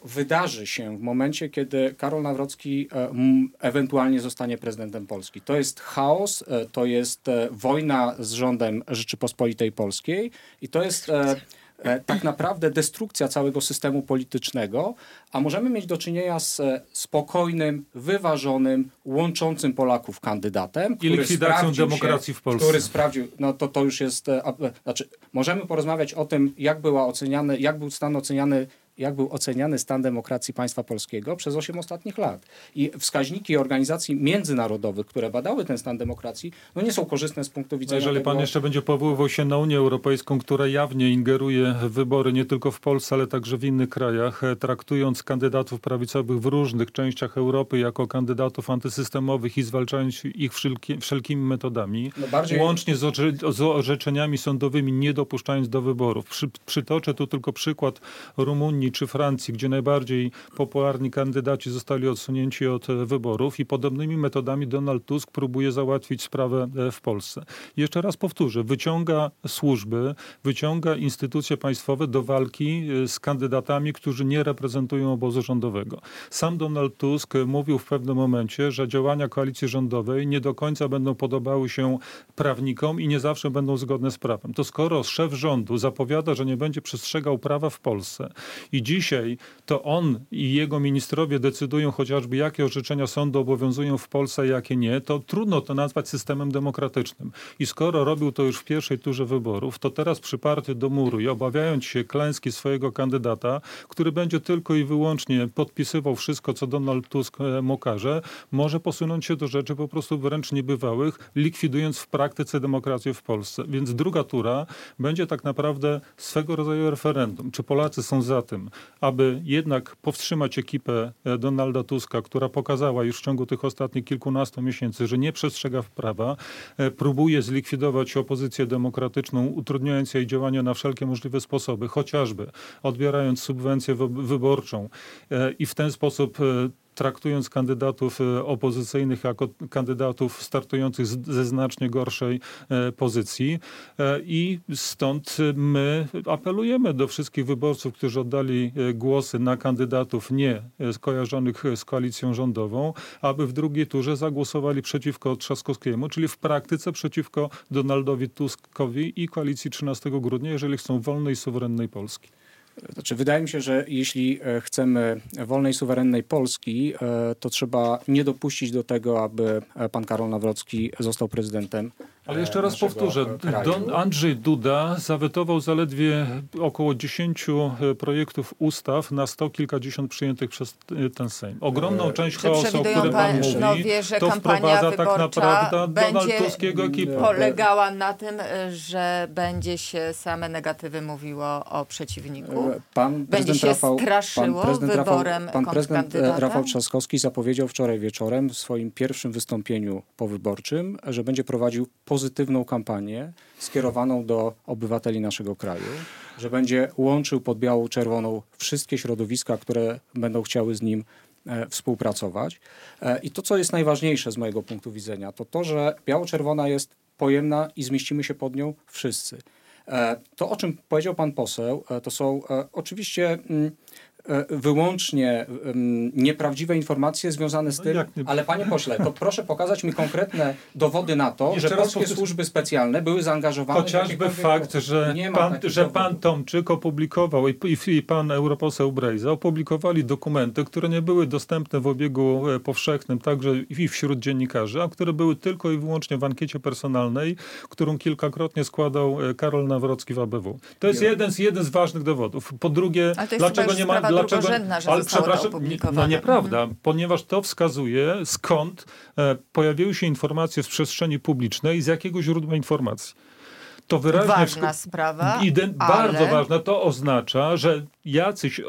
Speaker 3: wydarzy się w momencie, kiedy Karol Nawrocki e, m, ewentualnie zostanie prezydentem Polski. To jest chaos, e, to jest e, wojna z rządem Rzeczypospolitej Polskiej i to jest e, e, tak naprawdę destrukcja całego systemu politycznego, a możemy mieć do czynienia z e, spokojnym, wyważonym, łączącym Polaków kandydatem,
Speaker 4: I
Speaker 3: który
Speaker 4: likwidacją
Speaker 3: sprawdził
Speaker 4: demokracji
Speaker 3: się,
Speaker 4: w Polsce.
Speaker 3: Który sprawdził, no to to już jest, e, a, znaczy możemy porozmawiać o tym, jak była oceniany, jak był stan oceniany jak był oceniany stan demokracji państwa polskiego przez osiem ostatnich lat. I wskaźniki organizacji międzynarodowych, które badały ten stan demokracji, no nie są korzystne z punktu widzenia
Speaker 4: Jeżeli
Speaker 3: tego...
Speaker 4: pan jeszcze będzie powoływał się na Unię Europejską, która jawnie ingeruje w wybory nie tylko w Polsce, ale także w innych krajach, traktując kandydatów prawicowych w różnych częściach Europy jako kandydatów antysystemowych i zwalczając ich wszelki, wszelkimi metodami,
Speaker 3: No bardziej...
Speaker 4: łącznie z, orze, z orzeczeniami sądowymi, nie dopuszczając do wyborów. Przy, przytoczę tu tylko przykład Rumunii czy Francji, gdzie najbardziej popularni kandydaci zostali odsunięci od wyborów i podobnymi metodami Donald Tusk próbuje załatwić sprawę w Polsce. Jeszcze raz powtórzę, wyciąga służby, wyciąga instytucje państwowe do walki z kandydatami, którzy nie reprezentują obozu rządowego. Sam Donald Tusk mówił w pewnym momencie, że działania koalicji rządowej nie do końca będą podobały się prawnikom i nie zawsze będą zgodne z prawem. To skoro szef rządu zapowiada, że nie będzie przestrzegał prawa w Polsce i dzisiaj to on i jego ministrowie decydują chociażby, jakie orzeczenia sądu obowiązują w Polsce, a jakie nie, to trudno to nazwać systemem demokratycznym. I skoro robił to już w pierwszej turze wyborów, to teraz przyparty do muru i obawiając się klęski swojego kandydata, który będzie tylko i wyłącznie podpisywał wszystko, co Donald Tusk mu każe, może posunąć się do rzeczy po prostu wręcz niebywałych, likwidując w praktyce demokrację w Polsce. Więc druga tura będzie tak naprawdę swego rodzaju referendum. Czy Polacy są za tym, aby jednak powstrzymać ekipę Donalda Tuska, która pokazała już w ciągu tych ostatnich kilkunastu miesięcy, że nie przestrzega prawa, próbuje zlikwidować opozycję demokratyczną, utrudniając jej działania na wszelkie możliwe sposoby, chociażby odbierając subwencję wyborczą i w ten sposób traktując kandydatów opozycyjnych jako kandydatów startujących ze znacznie gorszej pozycji. I stąd my apelujemy do wszystkich wyborców, którzy oddali głosy na kandydatów nie skojarzonych z koalicją rządową, aby w drugiej turze zagłosowali przeciwko Trzaskowskiemu, czyli w praktyce przeciwko Donaldowi Tuskowi i koalicji trzynastego grudnia, jeżeli chcą wolnej, suwerennej Polski.
Speaker 3: Znaczy, wydaje mi się, że jeśli chcemy wolnej, suwerennej Polski, to trzeba nie dopuścić do tego, aby pan Karol Nawrocki został prezydentem.
Speaker 4: Ale jeszcze raz powtórzę, Don Andrzej Duda zawetował zaledwie około dziesięciu projektów ustaw na sto kilkadziesiąt przyjętych przez ten Sejm. Ogromną część chaosu, o którym pan mówi,
Speaker 2: że
Speaker 4: to wprowadza tak naprawdę Donald Tusk i jego ekipa.
Speaker 2: Polegała na tym, że będzie się same negatywy mówiło o przeciwniku.
Speaker 3: Pan
Speaker 2: będzie się
Speaker 3: Rafał,
Speaker 2: straszyło
Speaker 3: pan
Speaker 2: wyborem
Speaker 3: Rafał, Pan prezydent
Speaker 2: kontrkandydata?
Speaker 3: Rafał Trzaskowski zapowiedział wczoraj wieczorem w swoim pierwszym wystąpieniu powyborczym, że będzie prowadził pozytywną kampanię skierowaną do obywateli naszego kraju, że będzie łączył pod biało-czerwoną wszystkie środowiska, które będą chciały z nim e, współpracować. E, I to, co jest najważniejsze z mojego punktu widzenia, to to, że biało-czerwona jest pojemna i zmieścimy się pod nią wszyscy. E, to, o czym powiedział pan poseł, e, to są e, oczywiście mm, wyłącznie um, nieprawdziwe informacje związane z
Speaker 4: No
Speaker 3: tym,
Speaker 4: nie...
Speaker 3: ale panie pośle, to proszę pokazać mi konkretne dowody na to,
Speaker 4: Jeszcze
Speaker 3: że
Speaker 4: raz
Speaker 3: polskie
Speaker 4: powtórzę...
Speaker 3: służby specjalne były zaangażowane.
Speaker 4: Chociażby fakt, że pan, że pan Tomczyk opublikował i, i, i pan europoseł Brejza opublikowali dokumenty, które nie były dostępne w obiegu powszechnym, także i wśród dziennikarzy, a które były tylko i wyłącznie w ankiecie personalnej, którą kilkakrotnie składał Karol Nawrocki w A B W. To jest jeden z, jeden z ważnych dowodów. Po drugie, dlaczego nie ma... Dlaczego,
Speaker 2: że
Speaker 4: ale przepraszam, no nieprawda, mhm. ponieważ to wskazuje, skąd e, pojawiły się informacje w przestrzeni publicznej i z jakiego źródła informacji. To wyraźnie
Speaker 2: ważna sprawa,
Speaker 4: ide-
Speaker 2: ale...
Speaker 4: Bardzo ważne. To oznacza, że jacyś...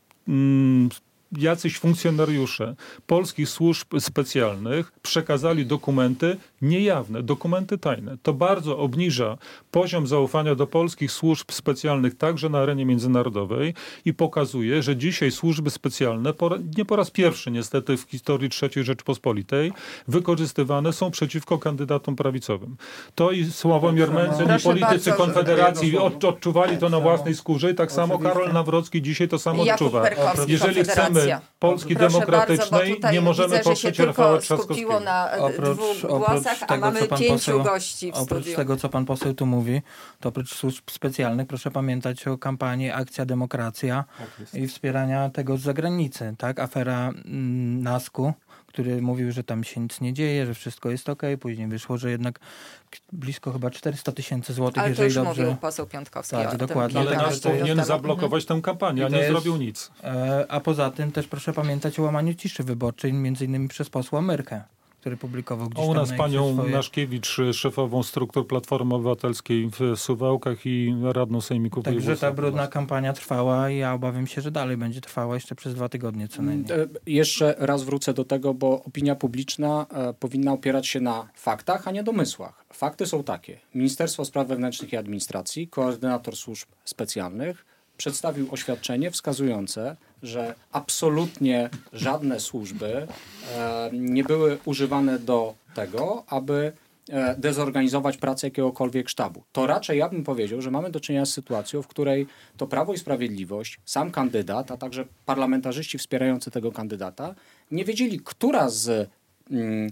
Speaker 4: Mm, jacyś funkcjonariusze polskich służb specjalnych przekazali dokumenty niejawne, dokumenty tajne. To bardzo obniża poziom zaufania do polskich służb specjalnych także na arenie międzynarodowej i pokazuje, że dzisiaj służby specjalne, po, nie po raz pierwszy niestety w historii trzeciej Rzeczpospolitej, wykorzystywane są przeciwko kandydatom prawicowym. To i Sławomir Mencen i politycy
Speaker 2: bardzo.
Speaker 4: Konfederacji od, odczuwali to na własnej skórze i tak samo Karol Nawrocki dzisiaj to samo
Speaker 2: Jakub
Speaker 4: odczuwa.
Speaker 2: Perkowski,
Speaker 4: Jeżeli chcemy
Speaker 2: Konfederacja.
Speaker 4: Polski
Speaker 2: Proszę
Speaker 4: demokratycznej,
Speaker 2: bardzo, bo tutaj
Speaker 4: nie możemy
Speaker 2: widzę, że się
Speaker 4: poprzeć
Speaker 2: tylko
Speaker 4: Rafała
Speaker 2: skupiło
Speaker 4: Trzaskowskiego.
Speaker 2: na
Speaker 5: Oprócz-
Speaker 2: dwóch
Speaker 5: oprócz
Speaker 2: głosach, a
Speaker 5: tego,
Speaker 2: mamy
Speaker 5: co pan
Speaker 2: pięciu
Speaker 5: poseł-
Speaker 2: gości w
Speaker 5: Oprócz
Speaker 2: studiu.
Speaker 5: tego, co pan poseł tu mówi, to oprócz służb specjalnych proszę pamiętać o kampanii Akcja Demokracja i wspierania tego z zagranicy. Tak? Afera mm, Nasku, który mówił, że tam się nic nie dzieje, że wszystko jest okej. Później wyszło, że jednak blisko chyba czterysta tysięcy złotych,
Speaker 2: Ale to
Speaker 5: jeżeli
Speaker 2: już
Speaker 5: dobrze...
Speaker 2: mówił poseł Piątkowski.
Speaker 5: Tak,
Speaker 2: o tym
Speaker 5: dokładnie.
Speaker 4: Ale
Speaker 2: kilka
Speaker 4: nasz
Speaker 2: tygodni
Speaker 4: powinien
Speaker 2: temu.
Speaker 4: zablokować tę kampanię, a
Speaker 5: I to
Speaker 4: nie
Speaker 5: jest-
Speaker 4: zrobił nic.
Speaker 5: E, a poza tym też proszę pamiętać o łamaniu ciszy wyborczej, między innymi przez posła Myrkę, który publikował gdzieś
Speaker 4: A u
Speaker 5: tam
Speaker 4: nas
Speaker 5: na
Speaker 4: panią
Speaker 5: X swoje...
Speaker 4: Naszkiewicz, szefową struktur Platformy Obywatelskiej w Suwałkach i radną sejmiku
Speaker 5: Także
Speaker 4: województwa
Speaker 5: ta brudna
Speaker 4: podlaskiego.
Speaker 5: kampania trwała i ja obawiam się, że dalej będzie trwała jeszcze przez dwa tygodnie co najmniej.
Speaker 3: E, Jeszcze raz wrócę do tego, bo opinia publiczna e, powinna opierać się na faktach, a nie domysłach. Fakty są takie. Ministerstwo Spraw Wewnętrznych i Administracji, koordynator służb specjalnych przedstawił oświadczenie wskazujące, że absolutnie żadne służby e, nie były używane do tego, aby e, dezorganizować pracę jakiegokolwiek sztabu. To raczej ja bym powiedział, że mamy do czynienia z sytuacją, w której to Prawo i Sprawiedliwość, sam kandydat, a także parlamentarzyści wspierający tego kandydata nie wiedzieli, która z mm,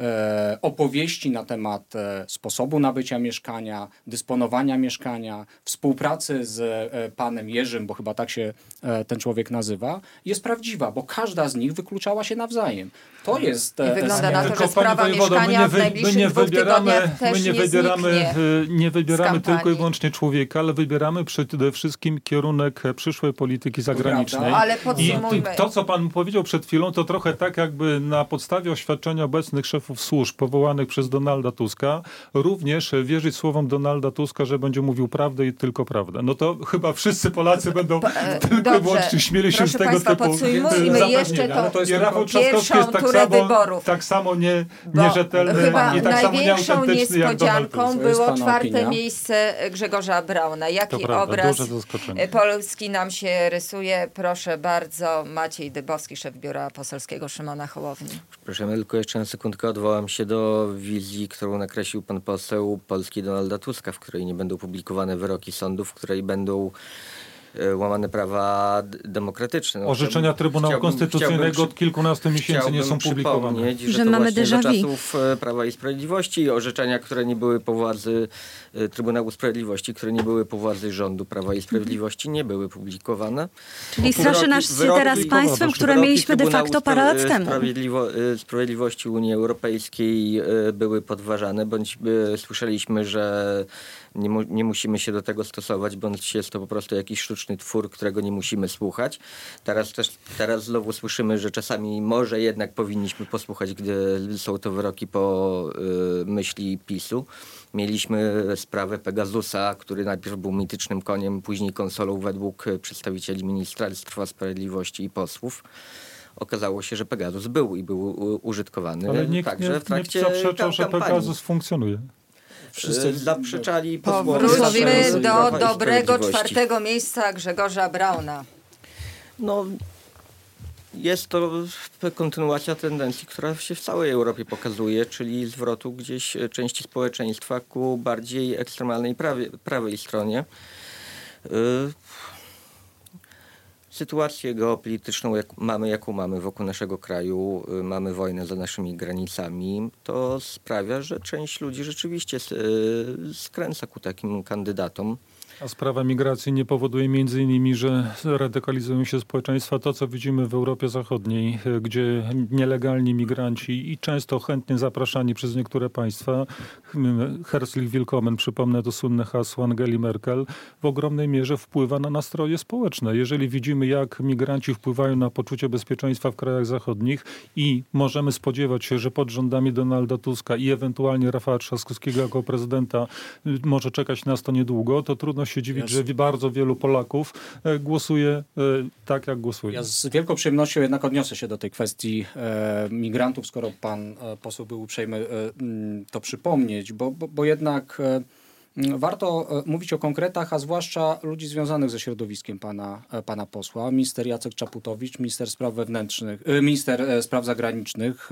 Speaker 3: e, opowieści na temat e, sposobu nabycia mieszkania, dysponowania mieszkania, współpracy z e, panem Jerzym, bo chyba tak się e, ten człowiek nazywa, jest prawdziwa, bo każda z nich wykluczała się nawzajem. To jest...
Speaker 2: I wygląda na to,
Speaker 4: Tylko,
Speaker 2: że sprawa
Speaker 4: pani wojewodo,
Speaker 2: mieszkania w
Speaker 4: my nie, wy, my
Speaker 2: najbliższych
Speaker 4: nie
Speaker 2: dwóch
Speaker 4: wybieramy,
Speaker 2: tygodniach też
Speaker 4: my nie
Speaker 2: nie
Speaker 4: wybieramy,
Speaker 2: zniknie
Speaker 4: y, nie
Speaker 2: z
Speaker 4: wybieramy tylko
Speaker 2: kampanii.
Speaker 4: i wyłącznie człowieka, ale wybieramy przede wszystkim kierunek e, przyszłej polityki zagranicznej.
Speaker 3: prawda.
Speaker 2: Ale
Speaker 4: I
Speaker 2: podsumujmy.
Speaker 4: t- to, co pan powiedział przed chwilą, to trochę tak jakby na podstawie oświadczenia obecnych szefów służb powołanych przez Donalda Tuska, również wierzyć słowom Donalda Tuska, że będzie mówił prawdę i tylko prawdę. No to chyba wszyscy Polacy będą
Speaker 2: e,
Speaker 4: tylko
Speaker 2: dobrze.
Speaker 4: i wyłącznie śmieli się
Speaker 2: Proszę
Speaker 4: z tego
Speaker 2: państwa,
Speaker 4: typu
Speaker 2: podsumujmy
Speaker 4: zapewnienia.
Speaker 2: jeszcze to
Speaker 4: Ale I Rafał
Speaker 2: pierwszą
Speaker 4: Trzaskowski jest tak
Speaker 2: turę
Speaker 4: samo,
Speaker 2: wyborów.
Speaker 4: tak samo nie,
Speaker 2: Bo
Speaker 4: nierzetelny
Speaker 2: chyba
Speaker 4: i tak samo
Speaker 2: największą
Speaker 4: nieautentyczny jak Donald Tusk.
Speaker 2: niespodzianką
Speaker 3: To jest
Speaker 2: było
Speaker 3: pana
Speaker 2: czwarte
Speaker 3: opinia?
Speaker 2: miejsce Grzegorza Brauna.
Speaker 4: To
Speaker 2: Jaki
Speaker 4: prawda,
Speaker 2: obraz
Speaker 4: duże zaskoczenie.
Speaker 2: Polski nam się rysuje? Proszę bardzo, Maciej Dybowski, szef Biura Poselskiego Szymona Hołowni.
Speaker 6: Przepraszam, tylko jeszcze na sekundkę odwołam się do wizji, którą nakreślił pan poseł Polski Donalda Tuska, w której nie będą publikowane wyroki sądów, w której będą e, łamane prawa d- demokratyczne. No,
Speaker 4: Orzeczenia Trybunału
Speaker 6: chciałbym-
Speaker 4: Konstytucyjnego
Speaker 6: chciałbym
Speaker 4: od kilkunastu miesięcy nie są
Speaker 6: Chciałbym
Speaker 4: publikowane.
Speaker 6: przypomnieć, że,
Speaker 7: Że
Speaker 6: to
Speaker 7: mamy
Speaker 6: właśnie za
Speaker 7: déjà vu.
Speaker 6: czasów e, Prawa i Sprawiedliwości i orzeczenia, które nie były po władzy e, Trybunału Sprawiedliwości, które nie były po władzy rządu Prawa i Sprawiedliwości, nie były publikowane.
Speaker 7: Czyli straszy nas się
Speaker 6: wyroki-
Speaker 7: teraz państwem, które
Speaker 6: wyroki
Speaker 7: mieliśmy de
Speaker 6: Trybunału
Speaker 7: facto parę lat
Speaker 6: Spra-
Speaker 7: temu.
Speaker 6: Sprawiedliwo- e, Sprawiedliwości Unii Europejskiej e, były podważane, bądź e, słyszeliśmy, że nie, mu, nie musimy się do tego stosować, bądź jest to po prostu jakiś sztuczny twór, którego nie musimy słuchać. Teraz też teraz znowu słyszymy, że czasami może jednak powinniśmy posłuchać, gdy są to wyroki po y, myśli PiSu. Mieliśmy sprawę Pegasusa, który najpierw był mitycznym koniem, później konsolą według przedstawicieli Ministerstwa Sprawiedliwości i posłów. Okazało się, że Pegasus był i był u, użytkowany
Speaker 4: Ale nikt
Speaker 6: także
Speaker 4: nie,
Speaker 6: w
Speaker 4: nie
Speaker 6: trakcie
Speaker 4: zaprzeczał, że
Speaker 6: kampanii.
Speaker 4: Pegasus funkcjonuje.
Speaker 6: Wszyscy zaprzeczali posłowie
Speaker 2: Powróćmy
Speaker 6: Prawa
Speaker 2: do
Speaker 6: i
Speaker 2: dobrego
Speaker 6: Sprawiedliwości.
Speaker 2: czwartego miejsca Grzegorza Brauna.
Speaker 6: No, jest to kontynuacja tendencji, która się w całej Europie pokazuje, czyli zwrotu gdzieś części społeczeństwa ku bardziej ekstremalnej prawie, prawej stronie. Y, Sytuację geopolityczną, jak mamy, jaką mamy wokół naszego kraju, y, mamy wojnę za naszymi granicami, to sprawia, że część ludzi rzeczywiście s- y, skręca ku takim kandydatom.
Speaker 4: A sprawa migracji nie powoduje między innymi, że radykalizują się społeczeństwa. To, co widzimy w Europie Zachodniej, gdzie nielegalni migranci i często chętnie zapraszani przez niektóre państwa, Herzlich Willkommen, przypomnę to słynne hasło Angeli Merkel, w ogromnej mierze wpływa na nastroje społeczne. Jeżeli widzimy, jak migranci wpływają na poczucie bezpieczeństwa w krajach zachodnich i możemy spodziewać się, że pod rządami Donalda Tuska i ewentualnie Rafała Trzaskowskiego jako prezydenta może czekać nas to niedługo, to trudno się dziwić,
Speaker 3: Ja
Speaker 4: że bardzo wielu Polaków e, głosuje e, tak, jak głosuje.
Speaker 3: Ja z wielką przyjemnością jednak odniosę się do tej kwestii e, migrantów, skoro pan e, poseł był uprzejmy e, to przypomnieć, bo, bo, bo jednak e, warto mówić o konkretach, a zwłaszcza ludzi związanych ze środowiskiem pana, pana posła. Minister Jacek Czaputowicz, minister spraw wewnętrznych, minister spraw zagranicznych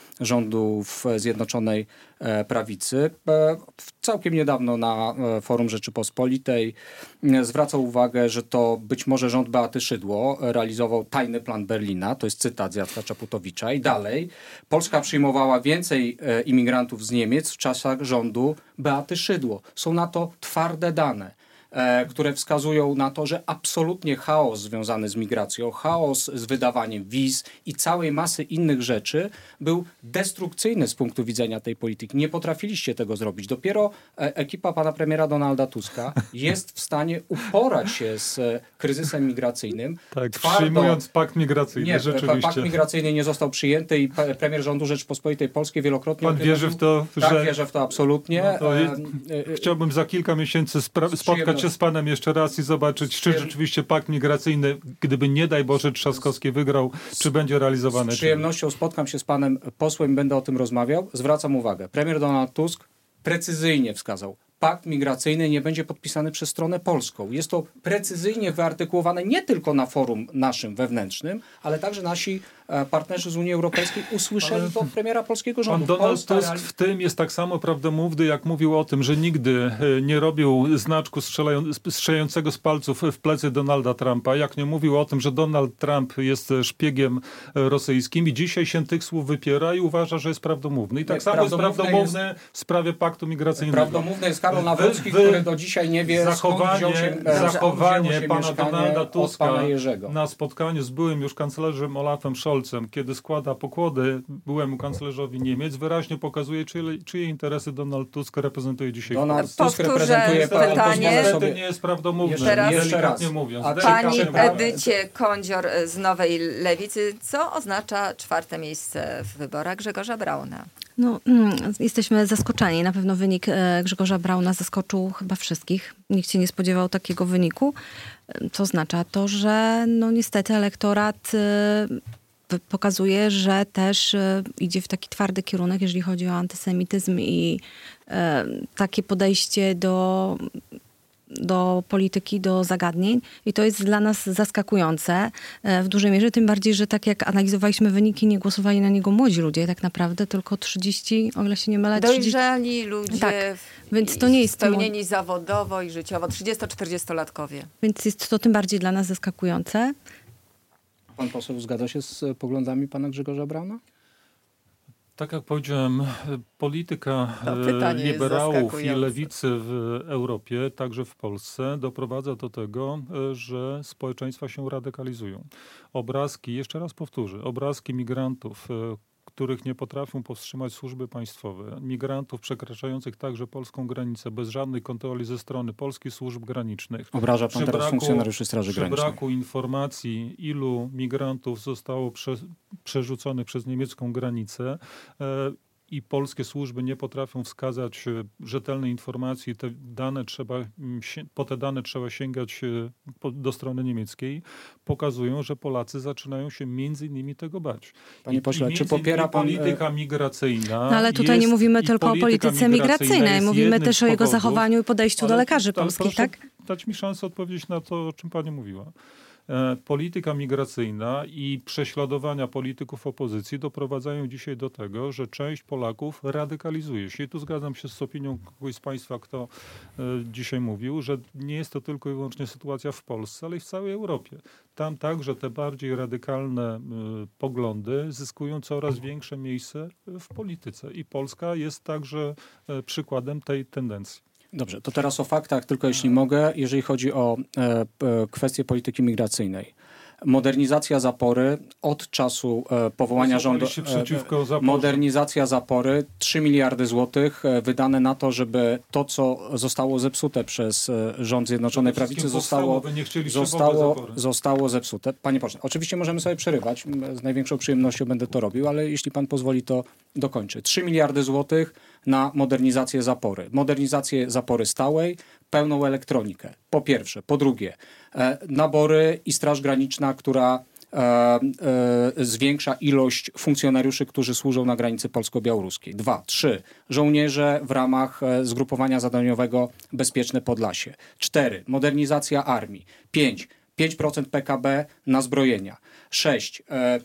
Speaker 3: rządów Zjednoczonej Prawicy. Całkiem niedawno na forum Rzeczypospolitej zwracał uwagę, że to być może rząd Beaty Szydło realizował tajny plan Berlina. To jest cytat z Jacka Czaputowicza. I dalej. Polska przyjmowała więcej imigrantów z Niemiec w czasach rządu Beaty Szydło. Są na to twarde dane, e, które wskazują na to, że absolutnie chaos związany z migracją, chaos z wydawaniem wiz i całej masy innych rzeczy był destrukcyjny z punktu widzenia tej polityki. Nie potrafiliście tego zrobić. Dopiero e, ekipa pana premiera Donalda Tuska jest w stanie uporać się z e, kryzysem migracyjnym.
Speaker 4: Tak,
Speaker 3: Twardo,
Speaker 4: przyjmując pakt migracyjny,
Speaker 3: nie,
Speaker 4: rzeczywiście.
Speaker 3: Pakt migracyjny nie został przyjęty i pa, premier rządu Rzeczypospolitej Polskiej wielokrotnie...
Speaker 4: Pan wierzy w to,
Speaker 3: tak,
Speaker 4: że...
Speaker 3: wierzę w to absolutnie.
Speaker 4: No to jest,
Speaker 3: e, e,
Speaker 4: chciałbym za kilka miesięcy spra- spotkać się z panem jeszcze raz i zobaczyć, czy rzeczywiście pakt migracyjny, gdyby nie daj Boże Trzaskowski wygrał, czy będzie realizowany.
Speaker 3: Z przyjemnością spotkam się z panem posłem i będę o tym rozmawiał. Zwracam uwagę. Premier Donald Tusk precyzyjnie wskazał, pakt migracyjny nie będzie podpisany przez stronę polską. Jest to precyzyjnie wyartykułowane nie tylko na forum naszym wewnętrznym, ale także nasi partnerzy z Unii Europejskiej usłyszeli ale to od premiera polskiego rządu.
Speaker 4: Pan Donald
Speaker 3: Polska
Speaker 4: Tusk
Speaker 3: reali-
Speaker 4: w tym jest tak samo prawdomówny, jak mówił o tym, że nigdy nie robił znaczku strzelają, strzelającego z palców w plecy Donalda Trumpa, jak nie mówił o tym, że Donald Trump jest szpiegiem rosyjskim i dzisiaj się tych słów wypiera i uważa, że jest prawdomówny. I tak
Speaker 3: Nie,
Speaker 4: samo jest
Speaker 3: prawdomówny
Speaker 4: prawdomówny jest, w sprawie paktu migracyjnego.
Speaker 3: Prawdomówny jest Karol Nawrocki,
Speaker 4: wy, wy,
Speaker 3: który do dzisiaj nie wie,
Speaker 4: zachowanie,
Speaker 3: skąd wziął się,
Speaker 4: zachowanie
Speaker 3: wzięło się
Speaker 4: pana Donalda Tuska
Speaker 3: pana Jerzego.
Speaker 4: na spotkaniu z byłym już kanclerzem Olafem Scholzem, kiedy składa pokłody byłemu kanclerzowi Niemiec, wyraźnie pokazuje, czyje, czyje interesy Donald Tusk reprezentuje dzisiaj
Speaker 3: Donald
Speaker 4: w Polsce.
Speaker 3: Tusk reprezentuje
Speaker 2: pytanie.
Speaker 4: Niestety nie jest prawdomówny,
Speaker 2: Teraz-
Speaker 4: delikatnie mówiąc.
Speaker 3: A
Speaker 2: Pani
Speaker 3: Delikatnie mówiąc.
Speaker 2: Edycie Kondzior z Nowej Lewicy, co oznacza czwarte miejsce w wyborach Grzegorza Brauna?
Speaker 7: No, mm, jesteśmy zaskoczeni. Na pewno wynik e, Grzegorza Brauna zaskoczył chyba wszystkich. Nikt się nie spodziewał takiego wyniku. E, Co oznacza to, że no niestety elektorat e, p- pokazuje, że też e, idzie w taki twardy kierunek, jeżeli chodzi o antysemityzm i e, takie podejście do do polityki, do zagadnień i to jest dla nas zaskakujące e, w dużej mierze, tym bardziej, że tak jak analizowaliśmy wyniki, nie głosowali na niego młodzi ludzie tak naprawdę, tylko trzydzieści, o ile się nie mylę, trzydzieści.
Speaker 2: Dojrzali ludzie,
Speaker 7: Tak,
Speaker 2: w-
Speaker 7: więc to nie jest
Speaker 2: spełnieni zawodowo i życiowo, trzydziesto-czterdziestolatkowie.
Speaker 7: Więc jest to tym bardziej dla nas zaskakujące.
Speaker 3: Pan poseł zgadza się z poglądami pana Grzegorza Brauna?
Speaker 4: Tak jak powiedziałem, polityka
Speaker 2: To pytanie
Speaker 4: e,
Speaker 2: jest
Speaker 4: liberałów i
Speaker 2: zaskakujące.
Speaker 4: lewicy w Europie, także w Polsce, doprowadza do tego, e, że społeczeństwa się radykalizują. Obrazki, jeszcze raz powtórzę, obrazki migrantów, e, których nie potrafią powstrzymać służby państwowe, migrantów przekraczających także polską granicę bez żadnej kontroli ze strony polskich służb granicznych.
Speaker 3: Obraża pan
Speaker 4: Przy
Speaker 3: teraz
Speaker 4: braku-
Speaker 3: funkcjonariuszy Straży
Speaker 4: Przy
Speaker 3: Granicznej.
Speaker 4: braku informacji, ilu migrantów zostało prze, przerzuconych przez niemiecką granicę e, i polskie służby nie potrafią wskazać e, rzetelnej informacji, te dane trzeba, mm, sie- po te dane trzeba sięgać e, po, do strony niemieckiej, pokazują, że Polacy zaczynają się między innymi tego bać.
Speaker 3: Panie
Speaker 4: I-
Speaker 3: pośle,
Speaker 4: i
Speaker 3: czy
Speaker 4: między
Speaker 3: popiera
Speaker 4: innymi
Speaker 3: pan,
Speaker 4: polityka migracyjna.
Speaker 7: No ale tutaj
Speaker 4: jest,
Speaker 7: nie mówimy
Speaker 4: i
Speaker 7: tylko o
Speaker 4: polityka
Speaker 7: polityce migracyjnej,
Speaker 4: jest
Speaker 7: mówimy
Speaker 4: jednym
Speaker 7: też
Speaker 4: z
Speaker 7: o jego
Speaker 4: powodów,
Speaker 7: zachowaniu i podejściu do
Speaker 4: ale-
Speaker 7: lekarzy
Speaker 4: ale
Speaker 7: polskich,
Speaker 4: proszę
Speaker 7: tak?
Speaker 4: dać mi szansę odpowiedzieć na to, o czym pani mówiła. E, polityka migracyjna i prześladowania polityków opozycji doprowadzają dzisiaj do tego, że część Polaków radykalizuje się. I tu zgadzam się z opinią kogoś z państwa, kto e, dzisiaj mówił, że nie jest to tylko i wyłącznie sytuacja w Polsce, ale i w całej Europie. Tam także te bardziej radykalne e, poglądy zyskują coraz większe miejsce w polityce. I Polska jest także e, przykładem tej tendencji.
Speaker 3: Dobrze, to teraz o faktach, tylko jeśli mogę, jeżeli chodzi o e, e, kwestię polityki migracyjnej. Modernizacja zapory od czasu e, powołania rządu.
Speaker 4: Głosowaliście przeciwko zaporze.
Speaker 3: Modernizacja zapory, trzy miliardy złotych e, wydane na to, żeby to, co zostało zepsute przez e, rząd Zjednoczonej
Speaker 4: Przede wszystkim
Speaker 3: Prawicy, zostało,
Speaker 4: podstawowe, nie chcieliście w ogóle
Speaker 3: zostało,
Speaker 4: zapory.
Speaker 3: zostało zepsute. Panie pośle, oczywiście możemy sobie przerywać, m, z największą przyjemnością będę to robił, ale jeśli pan pozwoli, to dokończę. trzy miliardy złotych na modernizację zapory. Modernizację zapory stałej, pełną elektronikę. Po pierwsze. Po drugie, e, nabory i Straż Graniczna, która e, e, zwiększa ilość funkcjonariuszy, którzy służą na granicy polsko-białoruskiej. Dwa. Trzy. Żołnierze w ramach e, zgrupowania zadaniowego Bezpieczne Podlasie. Cztery. Modernizacja armii. Pięć. pięć procent P K B na zbrojenia. Sześć. E,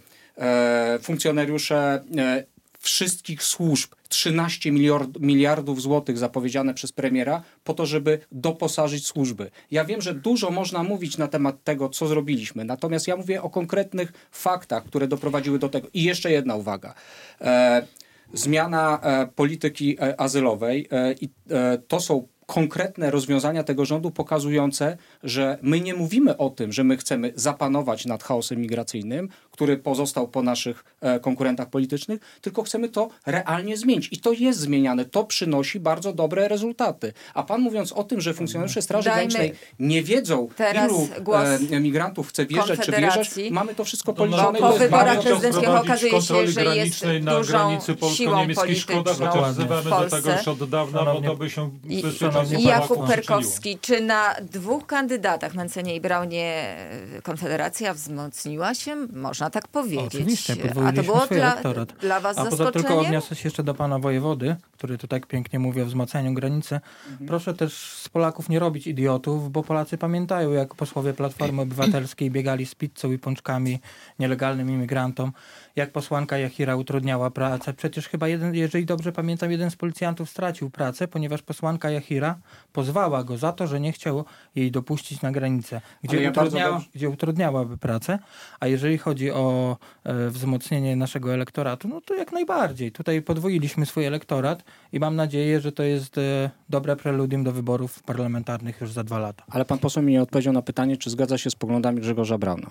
Speaker 3: e, funkcjonariusze e, wszystkich służb, trzynaście miliard, miliardów złotych zapowiedziane przez premiera po to, żeby doposażyć służby. Ja wiem, że dużo można mówić na temat tego, co zrobiliśmy, natomiast ja mówię o konkretnych faktach, które doprowadziły do tego. I jeszcze jedna uwaga. E, zmiana e, polityki e, azylowej e, i e, to są konkretne rozwiązania tego rządu pokazujące, że my nie mówimy o tym, że my chcemy zapanować nad chaosem migracyjnym, który pozostał po naszych e, konkurentach politycznych, tylko chcemy to realnie zmienić. I to jest zmieniane. To przynosi bardzo dobre rezultaty. A pan mówiąc o tym, że funkcjonariusze Straży
Speaker 2: Dajmy
Speaker 3: Granicznej nie wiedzą, ilu e, migrantów chce wjeżdżać czy wyjeżdżać, mamy to wszystko policzone.
Speaker 2: Po wyborach
Speaker 4: chciał
Speaker 2: prezydenckich okazuje się, że jest
Speaker 4: granicznej na
Speaker 2: dużą
Speaker 4: granicy polsko-niemieckiej. Szkoda, chociaż wzywamy do tego już od dawna, bo to by się
Speaker 2: I,
Speaker 4: bezpieczeństwo
Speaker 2: i Jakub Perkowski, czy na dwóch kandydatach, Mencenie i Braunie, Konfederacja wzmocniła się? Można tak powiedzieć.
Speaker 5: Oczywiście,
Speaker 2: A to było dla,
Speaker 5: elektorat.
Speaker 2: dla was
Speaker 5: A poza
Speaker 2: zaskoczeniem?
Speaker 5: tylko odniosę się jeszcze do pana wojewody, który tu tak pięknie mówi o wzmacnianiu granicy. Mhm. Proszę też z Polaków nie robić idiotów, bo Polacy pamiętają, jak posłowie Platformy Obywatelskiej biegali z pizzą i pączkami nielegalnym imigrantom, jak posłanka Jachira utrudniała pracę. Przecież chyba jeden, jeżeli dobrze pamiętam, jeden z policjantów stracił pracę, ponieważ posłanka Jachira pozwała go za to, że nie chciał jej dopuścić na granicę, gdzie,
Speaker 3: ja
Speaker 5: utrudniała, gdzie utrudniałaby pracę. A jeżeli chodzi o e, wzmocnienie naszego elektoratu, no to jak najbardziej. Tutaj podwoiliśmy swój elektorat i mam nadzieję, że to jest e, dobre preludium do wyborów parlamentarnych już za dwa lata.
Speaker 3: Ale pan poseł mi nie odpowiedział na pytanie, czy zgadza się z poglądami Grzegorza Brauna.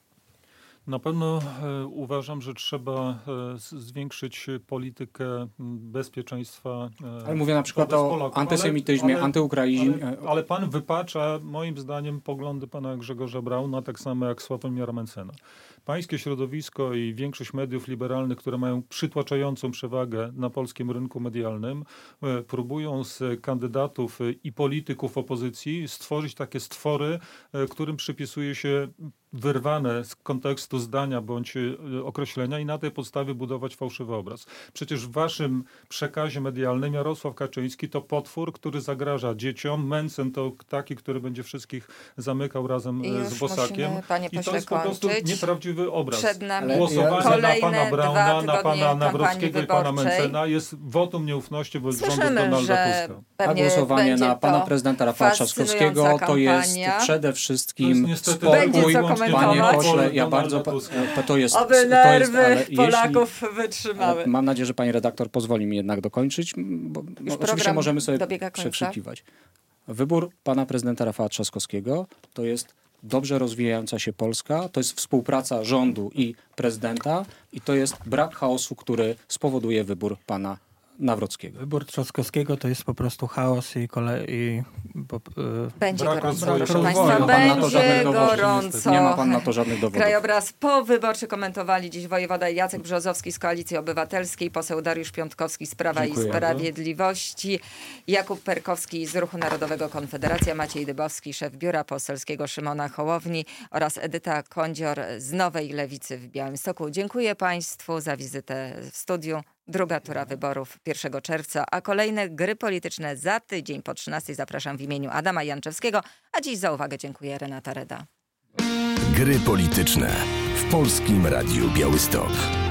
Speaker 4: Na pewno e, uważam, że trzeba e, zwiększyć politykę bezpieczeństwa. E,
Speaker 3: ale mówię na przykład o
Speaker 4: Polaków.
Speaker 3: antysemityzmie,
Speaker 4: ale,
Speaker 3: antyukrainizmie.
Speaker 4: Ale, ale pan wypacza, moim zdaniem, poglądy pana Grzegorza Brauna, tak samo jak Sławomira Mencena. Pańskie środowisko i większość mediów liberalnych, które mają przytłaczającą przewagę na polskim rynku medialnym, e, próbują z kandydatów i polityków opozycji stworzyć takie stwory, e, którym przypisuje się wyrwane z kontekstu zdania bądź określenia i na tej podstawie budować fałszywy obraz. Przecież w waszym przekazie medialnym Jarosław Kaczyński to potwór, który zagraża dzieciom. Mencen to taki, który będzie wszystkich zamykał razem z Bosakiem.
Speaker 2: Musimy,
Speaker 4: I to jest po prostu nieprawdziwy obraz.
Speaker 2: Przed nami
Speaker 4: Głosowanie na pana Brauna, na pana
Speaker 2: Nawrockiego
Speaker 4: i pana Mencena jest wotum nieufności wobec rządu
Speaker 2: Słyszymy,
Speaker 4: Donalda Tuska.
Speaker 3: A głosowanie na pana prezydenta Rafała Trzaskowskiego to jest przede wszystkim spokój. Panie pośle, ja bardzo... To jest,
Speaker 2: Oby
Speaker 3: to jest,
Speaker 2: nerwy
Speaker 3: ale
Speaker 2: Polaków
Speaker 3: jeśli,
Speaker 2: wytrzymały.
Speaker 3: Mam nadzieję, że pani redaktor pozwoli mi jednak dokończyć, bo no, oczywiście możemy sobie przekrzykiwać. Wybór pana prezydenta Rafała Trzaskowskiego to jest dobrze rozwijająca się Polska, to jest współpraca rządu i prezydenta i to jest brak chaosu, który spowoduje wybór pana Nawrockiego.
Speaker 5: Wybór Trzaskowskiego to jest po prostu chaos i kolej. Bo, yy,
Speaker 2: będzie
Speaker 4: brak
Speaker 2: gorąco,
Speaker 4: rozwoju.
Speaker 2: proszę Państwa, będzie gorąco.
Speaker 3: Nie ma pan na to żadnych dowodów.
Speaker 2: Krajobraz powyborczy komentowali dziś wojewoda Jacek Brzozowski z Koalicji Obywatelskiej, poseł Dariusz Piątkowski z Prawa Dziękuję. i Sprawiedliwości, Jakub Perkowski z Ruchu Narodowego Konfederacja, Maciej Dybowski, szef Biura Poselskiego Szymona Hołowni oraz Edyta Kondzior z Nowej Lewicy w Białymstoku. Dziękuję Państwu za wizytę w studiu. Druga tura wyborów pierwszego czerwca, a kolejne gry polityczne za tydzień po trzynastej. Zapraszam w imieniu Adama Janczewskiego, a dziś za uwagę dziękuję Renata Reda.
Speaker 1: Gry polityczne w Polskim Radiu Białystok.